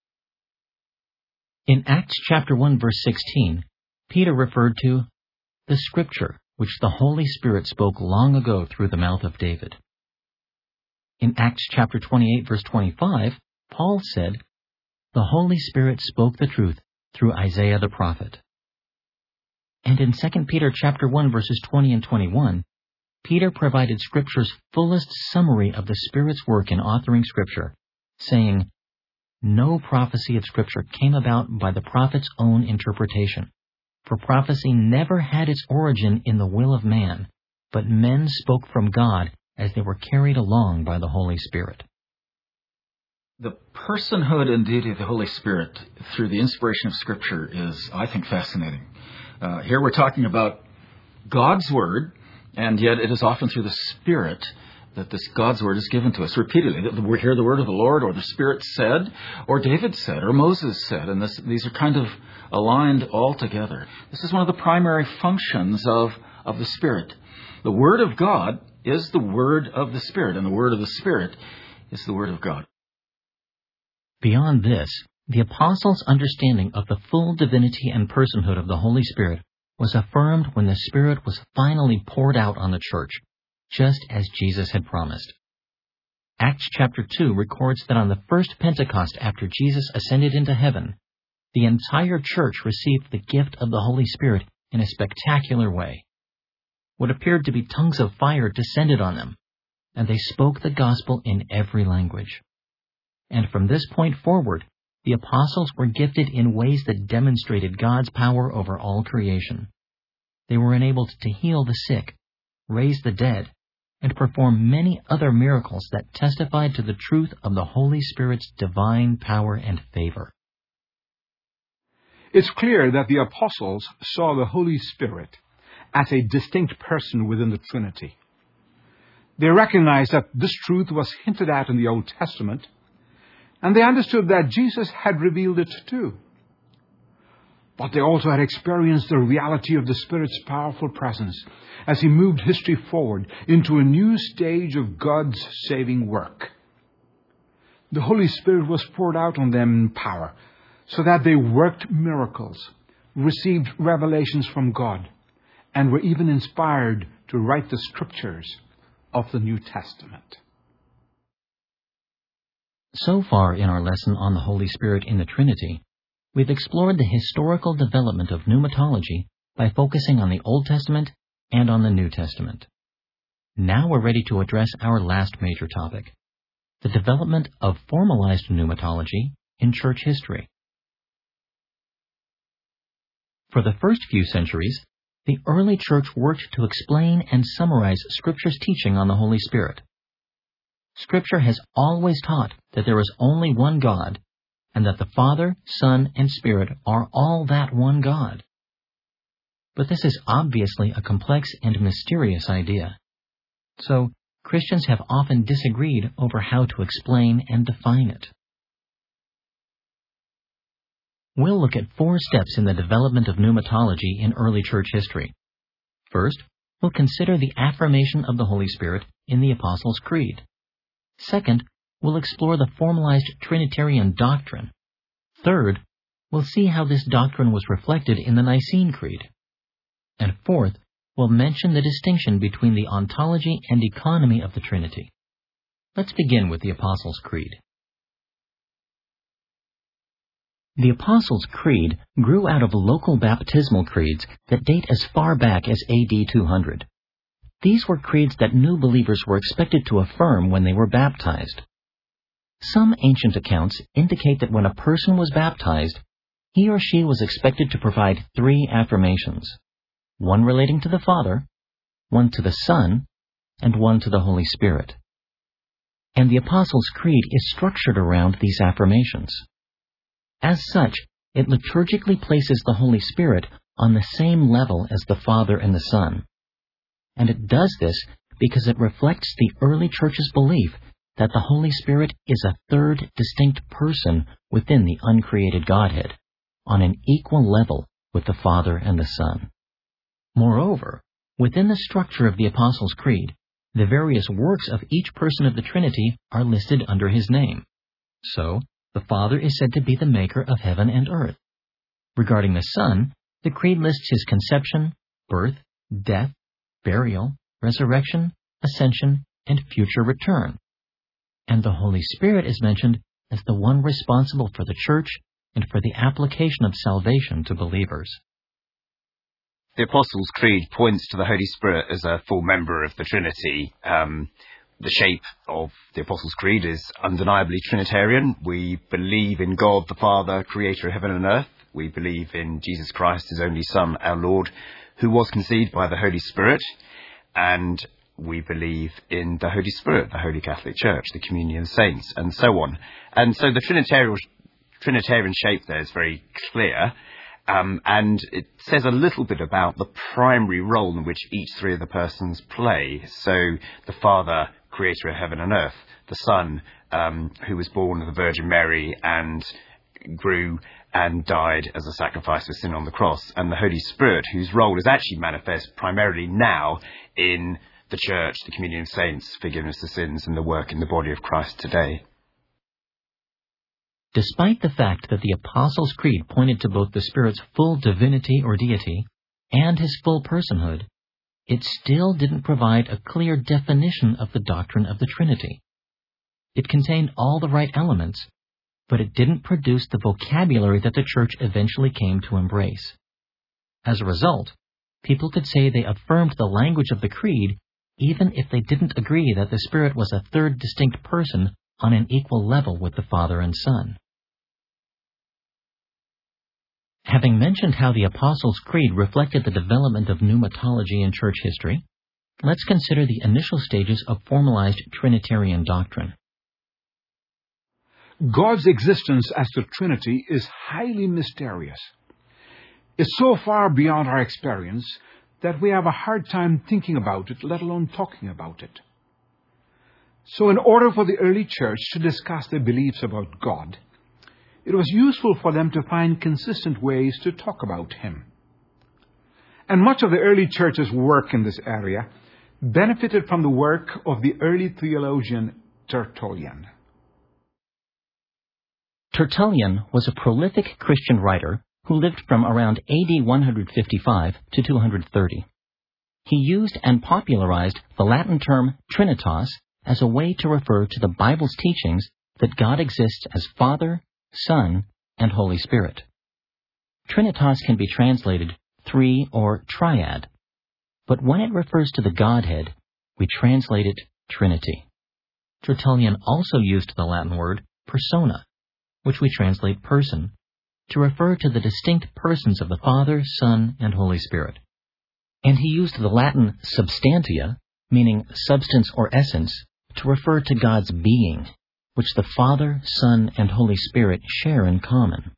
In Acts chapter one, verse sixteen, Peter referred to the Scripture which the Holy Spirit spoke long ago through the mouth of David. In Acts chapter twenty-eight, verse twenty-five, Paul said, "The Holy Spirit spoke the truth through Isaiah the prophet." And in Second Peter chapter one, verses twenty and twenty-one, Peter provided Scripture's fullest summary of the Spirit's work in authoring Scripture, saying, "No prophecy of Scripture came about by the prophet's own interpretation, for prophecy never had its origin in the will of man, but men spoke from God as they were carried along by the Holy Spirit." The personhood and deity of the Holy Spirit through the inspiration of Scripture is, I think, fascinating. Uh, here we're talking about God's Word, and yet it is often through the Spirit that this God's Word is given to us repeatedly. We hear the word of the Lord, or the Spirit said, or David said, or Moses said, and this, these are kind of aligned all together. This is one of the primary functions of, of the Spirit. The Word of God is the Word of the Spirit, and the Word of the Spirit is the Word of God. Beyond this, the apostles' understanding of the full divinity and personhood of the Holy Spirit was affirmed when the Spirit was finally poured out on the church, just as Jesus had promised. Acts chapter two records that on the first Pentecost after Jesus ascended into heaven, the entire church received the gift of the Holy Spirit in a spectacular way. What appeared to be tongues of fire descended on them, and they spoke the gospel in every language. And from this point forward, the apostles were gifted in ways that demonstrated God's power over all creation. They were enabled to heal the sick, raise the dead, and perform many other miracles that testified to the truth of the Holy Spirit's divine power and favor. It's clear that the apostles saw the Holy Spirit as a distinct person within the Trinity. They recognized that this truth was hinted at in the Old Testament, and they understood that Jesus had revealed it too. But they also had experienced the reality of the Spirit's powerful presence as He moved history forward into a new stage of God's saving work. The Holy Spirit was poured out on them in power so that they worked miracles, received revelations from God, and were even inspired to write the scriptures of the New Testament. So far in our lesson on the Holy Spirit in the Trinity, we've explored the historical development of pneumatology by focusing on the Old Testament and on the New Testament. Now we're ready to address our last major topic, the development of formalized pneumatology in church history. For the first few centuries, the early church worked to explain and summarize Scripture's teaching on the Holy Spirit. Scripture has always taught that there is only one God, and that the Father, Son, and Spirit are all that one God. But this is obviously a complex and mysterious idea. So, Christians have often disagreed over how to explain and define it. We'll look at four steps in the development of pneumatology in early church history. First, we'll consider the affirmation of the Holy Spirit in the Apostles' Creed. Second, we'll explore the formalized Trinitarian doctrine. Third, we'll see how this doctrine was reflected in the Nicene Creed. And fourth, we'll mention the distinction between the ontology and economy of the Trinity. Let's begin with the Apostles' Creed. The Apostles' Creed grew out of local baptismal creeds that date as far back as A D two hundred. These were creeds that new believers were expected to affirm when they were baptized. Some ancient accounts indicate that when a person was baptized, he or she was expected to provide three affirmations, one relating to the Father, one to the Son, and one to the Holy Spirit. And the Apostles' Creed is structured around these affirmations. As such, it liturgically places the Holy Spirit on the same level as the Father and the Son. And it does this because it reflects the early church's belief that the Holy Spirit is a third distinct person within the uncreated Godhead, on an equal level with the Father and the Son. Moreover, within the structure of the Apostles' Creed, the various works of each person of the Trinity are listed under His name. So, the Father is said to be the maker of heaven and earth. Regarding the Son, the Creed lists His conception, birth, death, burial, resurrection, ascension, and future return. And the Holy Spirit is mentioned as the one responsible for the Church and for the application of salvation to believers. The Apostles' Creed points to the Holy Spirit as a full member of the Trinity. Um, the shape of the Apostles' Creed is undeniably Trinitarian. We believe in God the Father, creator of heaven and earth. We believe in Jesus Christ, His only Son, our Lord, who was conceived by the Holy Spirit. And we believe in the Holy Spirit, the Holy Catholic Church, the communion of saints, and so on. And so the Trinitarian, Trinitarian shape there is very clear. Um, and it says a little bit about the primary role in which each three of the persons play. So the Father, creator of heaven and earth, the Son, um, who was born of the Virgin Mary and grew and died as a sacrifice for sin on the cross, and the Holy Spirit, whose role is actually manifest primarily now in the Church, the communion of saints, forgiveness of sins, and the work in the body of Christ today. Despite the fact that the Apostles' Creed pointed to both the Spirit's full divinity or deity and His full personhood, it still didn't provide a clear definition of the doctrine of the Trinity. It contained all the right elements, but it didn't produce the vocabulary that the Church eventually came to embrace. As a result, people could say they affirmed the language of the Creed even if they didn't agree that the Spirit was a third distinct person on an equal level with the Father and Son. Having mentioned how the Apostles' Creed reflected the development of pneumatology in church history, let's consider the initial stages of formalized Trinitarian doctrine. God's existence as the Trinity is highly mysterious. It's so far beyond our experience that we have a hard time thinking about it, let alone talking about it. So in order for the early church to discuss their beliefs about God, it was useful for them to find consistent ways to talk about Him. And much of the early church's work in this area benefited from the work of the early theologian Tertullian. Tertullian was a prolific Christian writer who lived from around A D one fifty-five to two thirty. He used and popularized the Latin term Trinitas as a way to refer to the Bible's teachings that God exists as Father, Son, and Holy Spirit. Trinitas can be translated three or triad, but when it refers to the Godhead, we translate it Trinity. Tertullian also used the Latin word persona, which we translate person, to refer to the distinct persons of the Father, Son, and Holy Spirit. And he used the Latin substantia, meaning substance or essence, to refer to God's being, which the Father, Son, and Holy Spirit share in common.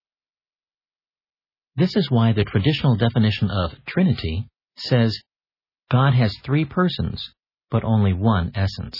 This is why the traditional definition of Trinity says, God has three persons, but only one essence.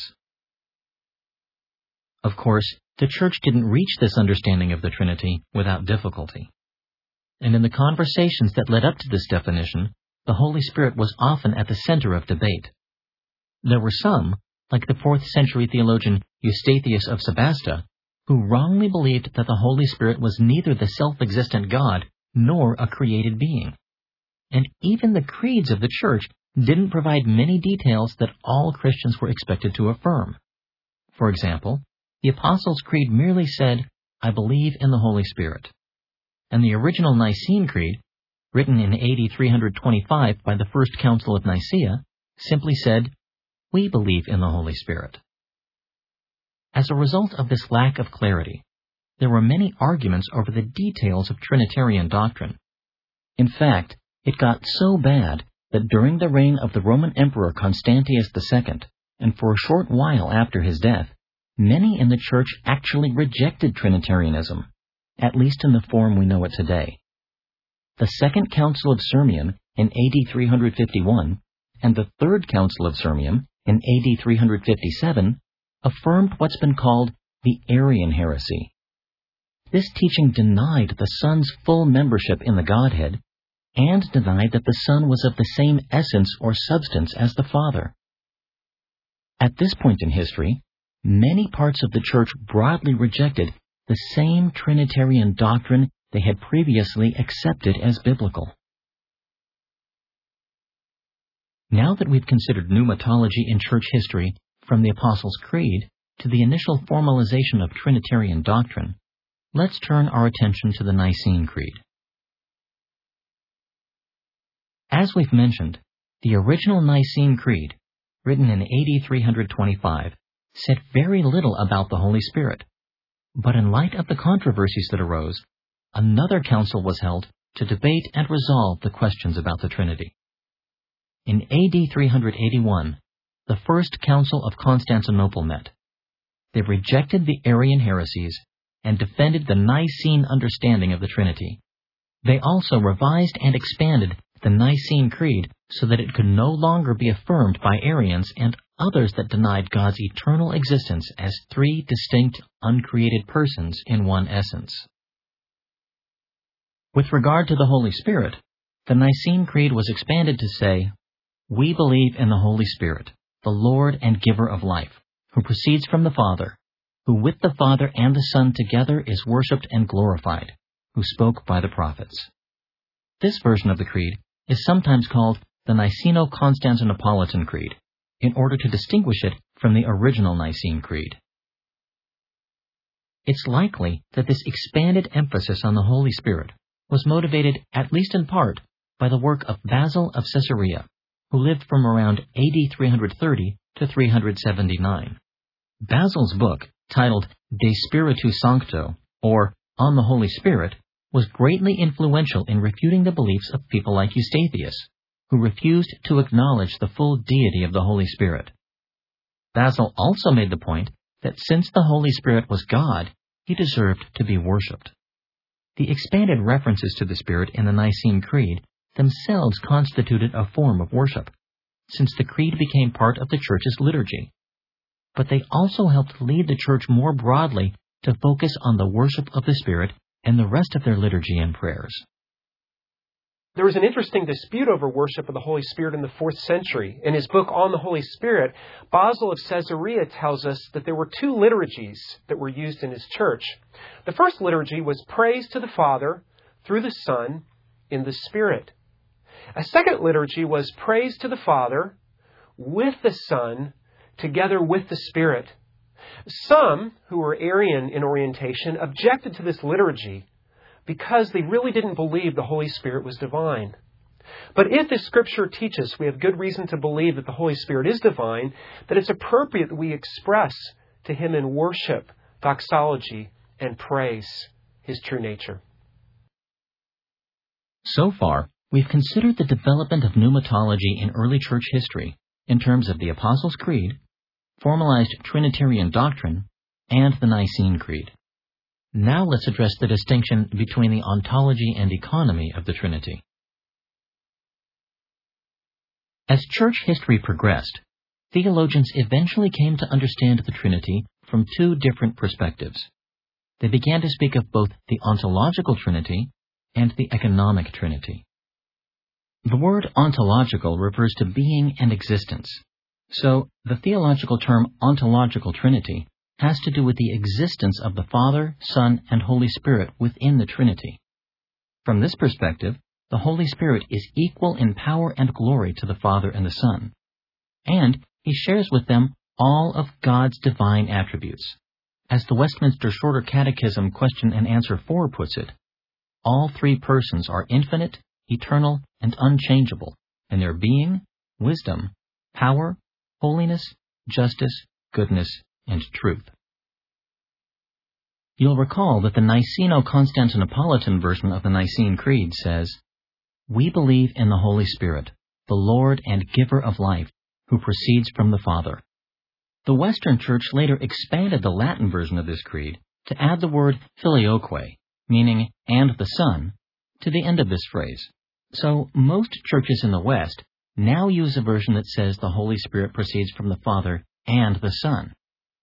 Of course, the Church didn't reach this understanding of the Trinity without difficulty. And in the conversations that led up to this definition, the Holy Spirit was often at the center of debate. There were some, like the fourth century theologian Eustathius of Sebasta, who wrongly believed that the Holy Spirit was neither the self-existent God nor a created being. And even the creeds of the Church didn't provide many details that all Christians were expected to affirm. For example, the Apostles' Creed merely said, I believe in the Holy Spirit. And the original Nicene Creed, written in A D three twenty-five by the First Council of Nicaea, simply said, we believe in the Holy Spirit. As a result of this lack of clarity, there were many arguments over the details of Trinitarian doctrine. In fact, it got so bad that during the reign of the Roman Emperor Constantius the Second, and for a short while after his death, many in the Church actually rejected Trinitarianism, at least in the form we know it today. The Second Council of Sirmium in A D three fifty-one and the Third Council of Sirmium in A D three fifty-seven affirmed what's been called the Arian heresy. This teaching denied the Son's full membership in the Godhead and denied that the Son was of the same essence or substance as the Father. At this point in history, many parts of the Church broadly rejected the same Trinitarian doctrine they had previously accepted as biblical. Now that we've considered pneumatology in Church history from the Apostles' Creed to the initial formalization of Trinitarian doctrine, let's turn our attention to the Nicene Creed. As we've mentioned, the original Nicene Creed, written in A D three twenty-five, said very little about the Holy Spirit. But in light of the controversies that arose, another council was held to debate and resolve the questions about the Trinity. In A D three eighty-one, the First Council of Constantinople met. They rejected the Arian heresies and defended the Nicene understanding of the Trinity. They also revised and expanded the Nicene Creed so that it could no longer be affirmed by Arians and others that denied God's eternal existence as three distinct, uncreated persons in one essence. With regard to the Holy Spirit, the Nicene Creed was expanded to say, we believe in the Holy Spirit, the Lord and giver of life, who proceeds from the Father, who with the Father and the Son together is worshipped and glorified, who spoke by the prophets. This version of the Creed is sometimes called the Niceno-Constantinopolitan Creed, in order to distinguish it from the original Nicene Creed. It's likely that this expanded emphasis on the Holy Spirit was motivated, at least in part, by the work of Basil of Caesarea, who lived from around A D three thirty to three seventy-nine. Basil's book, titled De Spiritu Sancto, or On the Holy Spirit, was greatly influential in refuting the beliefs of people like Eustathius, who refused to acknowledge the full deity of the Holy Spirit. Basil also made the point that since the Holy Spirit was God, he deserved to be worshipped. The expanded references to the Spirit in the Nicene Creed themselves constituted a form of worship, since the Creed became part of the Church's liturgy. But they also helped lead the Church more broadly to focus on the worship of the Spirit in the rest of their liturgy and prayers. There was an interesting dispute over worship of the Holy Spirit in the fourth century. In his book On the Holy Spirit, Basil of Caesarea tells us that there were two liturgies that were used in his church. The first liturgy was praise to the Father through the Son in the Spirit. A second liturgy was praise to the Father with the Son together with the Spirit. Some, who were Arian in orientation, objected to this liturgy because they really didn't believe the Holy Spirit was divine. But if the Scripture teaches, we have good reason to believe that the Holy Spirit is divine, that it's appropriate that we express to Him in worship, doxology, and praise His true nature. So far, we've considered the development of pneumatology in early church history in terms of the Apostles' Creed, formalized Trinitarian doctrine, and the Nicene Creed. Now let's address the distinction between the ontology and economy of the Trinity. As church history progressed, theologians eventually came to understand the Trinity from two different perspectives. They began to speak of both the ontological Trinity and the economic Trinity. The word ontological refers to being and existence. So, the theological term ontological Trinity has to do with the existence of the Father, Son, and Holy Spirit within the Trinity. From this perspective, the Holy Spirit is equal in power and glory to the Father and the Son, and He shares with them all of God's divine attributes. As the Westminster Shorter Catechism Question and Answer four puts it, all three persons are infinite, eternal, and unchangeable in their being, wisdom, power, holiness, justice, goodness, and truth. You'll recall that the Niceno-Constantinopolitan version of the Nicene Creed says, "We believe in the Holy Spirit, the Lord and giver of life, who proceeds from the Father." The Western Church later expanded the Latin version of this creed to add the word filioque, meaning "and the Son," to the end of this phrase. So most churches in the West now use a version that says the Holy Spirit proceeds from the Father and the Son.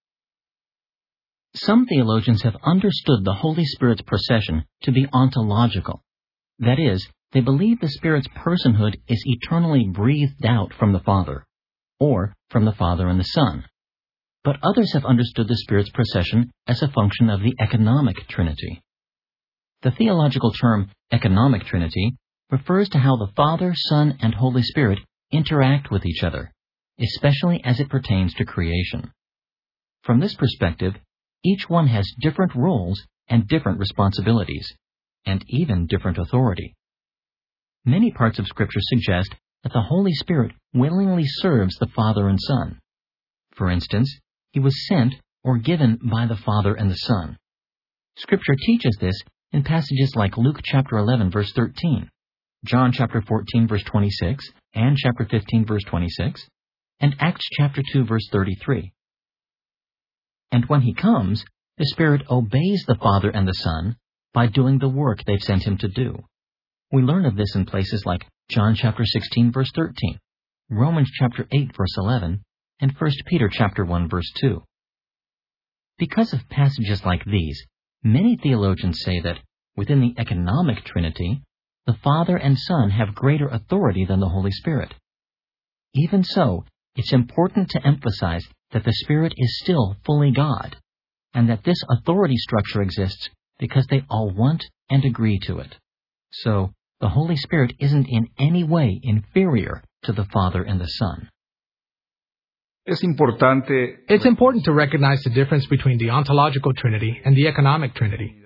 Some theologians have understood the Holy Spirit's procession to be ontological. That is, they believe the Spirit's personhood is eternally breathed out from the Father, or from the Father and the Son. But others have understood the Spirit's procession as a function of the economic Trinity. The theological term economic Trinity refers to how the Father, Son, and Holy Spirit interact with each other, especially as it pertains to creation. From this perspective, each one has different roles and different responsibilities, and even different authority. Many parts of Scripture suggest that the Holy Spirit willingly serves the Father and Son. For instance, He was sent or given by the Father and the Son. Scripture teaches this in passages like Luke chapter eleven, verse thirteen, John chapter fourteen, verse twenty-six, and chapter fifteen, verse twenty-six, and Acts chapter two, verse thirty-three. And when He comes, the Spirit obeys the Father and the Son by doing the work they've sent Him to do. We learn of this in places like John chapter sixteen, verse thirteen, Romans chapter eight, verse eleven, and First Peter chapter one, verse two. Because of passages like these, many theologians say that, within the economic Trinity, the Father and Son have greater authority than the Holy Spirit. Even so, it's important to emphasize that the Spirit is still fully God, and that this authority structure exists because they all want and agree to it. So, the Holy Spirit isn't in any way inferior to the Father and the Son. Es importante It's important to recognize the difference between the ontological Trinity and the economic Trinity.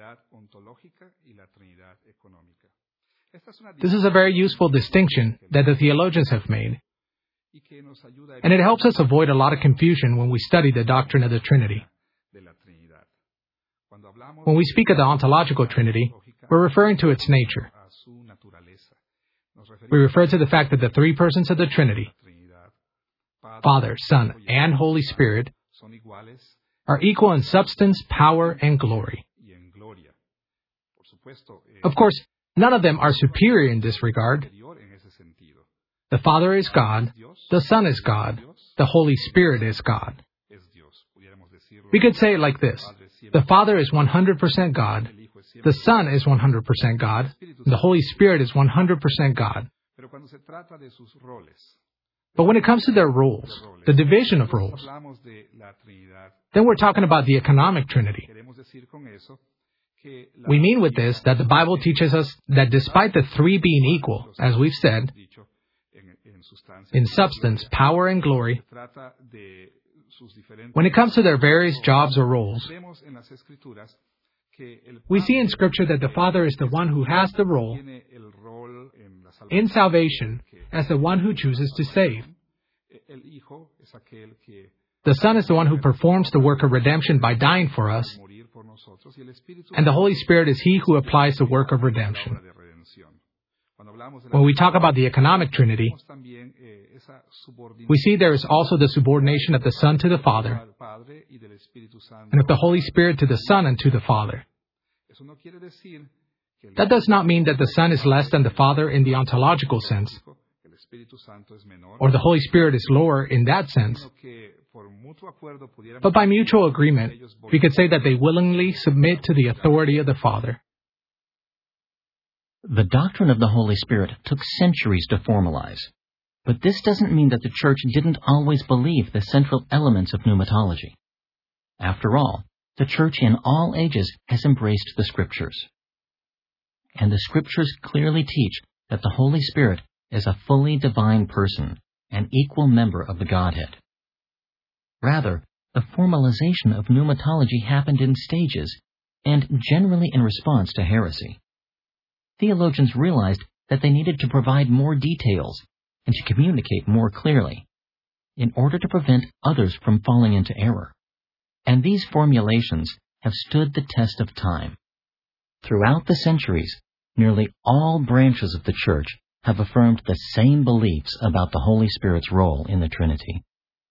This is a very useful distinction that the theologians have made, and it helps us avoid a lot of confusion when we study the doctrine of the Trinity. When we speak of the ontological Trinity, we're referring to its nature. we refer to the fact that the three persons of the Trinity, Father, Son, and Holy Spirit, are equal in substance, power, and glory. Of course, none of them are superior in this regard. The Father is God, the Son is God, the Holy Spirit is God. We could say it like this: the Father is one hundred percent God, the Son is one hundred percent God, and the Holy Spirit is one hundred percent God. But when it comes to their roles, the division of roles, then we're talking about the economic Trinity. We mean with this that the Bible teaches us that despite the three being equal, as we've said, in substance, power, and glory, when it comes to their various jobs or roles, we see in Scripture that the Father is the one who has the role in salvation as the one who chooses to save. The Son is the one who performs the work of redemption by dying for us, and the Holy Spirit is He who applies the work of redemption. When we talk about the economic Trinity, we see there is also the subordination of the Son to the Father, and of the Holy Spirit to the Son and to the Father. That does not mean that the Son is less than the Father in the ontological sense, or the Holy Spirit is lower in that sense. But by mutual agreement, we could say that they willingly submit to the authority of the Father. The doctrine of the Holy Spirit took centuries to formalize, but this doesn't mean that the Church didn't always believe the central elements of pneumatology. After all, the Church in all ages has embraced the Scriptures. And the Scriptures clearly teach that the Holy Spirit is a fully divine person, an equal member of the Godhead. Rather, the formalization of pneumatology happened in stages, and generally in response to heresy. Theologians realized that they needed to provide more details and to communicate more clearly in order to prevent others from falling into error. And these formulations have stood the test of time. Throughout the centuries, nearly all branches of the Church have affirmed the same beliefs about the Holy Spirit's role in the Trinity.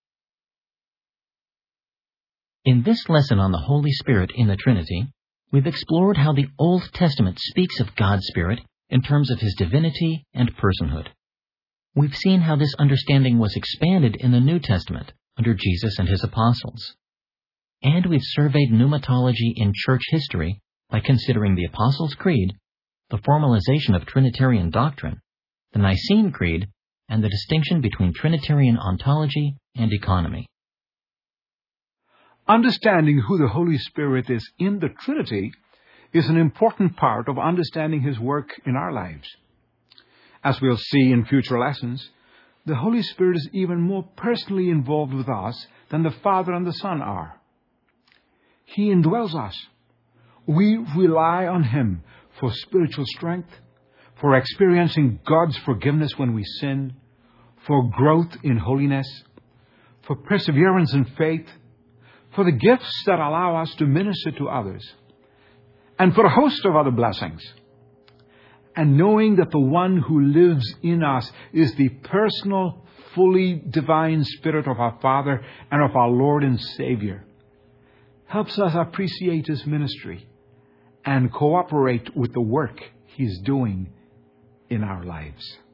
In this lesson on the Holy Spirit in the Trinity, we've explored how the Old Testament speaks of God's Spirit in terms of His divinity and personhood. We've seen how this understanding was expanded in the New Testament under Jesus and His apostles. And we've surveyed pneumatology in church history by considering the Apostles' Creed, the formalization of Trinitarian doctrine, the Nicene Creed, and the distinction between Trinitarian ontology and economy. Understanding who the Holy Spirit is in the Trinity is an important part of understanding His work in our lives. As we'll see in future lessons, the Holy Spirit is even more personally involved with us than the Father and the Son are. He indwells us. We rely on Him for spiritual strength, for experiencing God's forgiveness when we sin, for growth in holiness, for perseverance in faith, for the gifts that allow us to minister to others, and for a host of other blessings. And knowing that the one who lives in us is the personal, fully divine Spirit of our Father and of our Lord and Savior, helps us appreciate His ministry and cooperate with the work He's doing in our lives.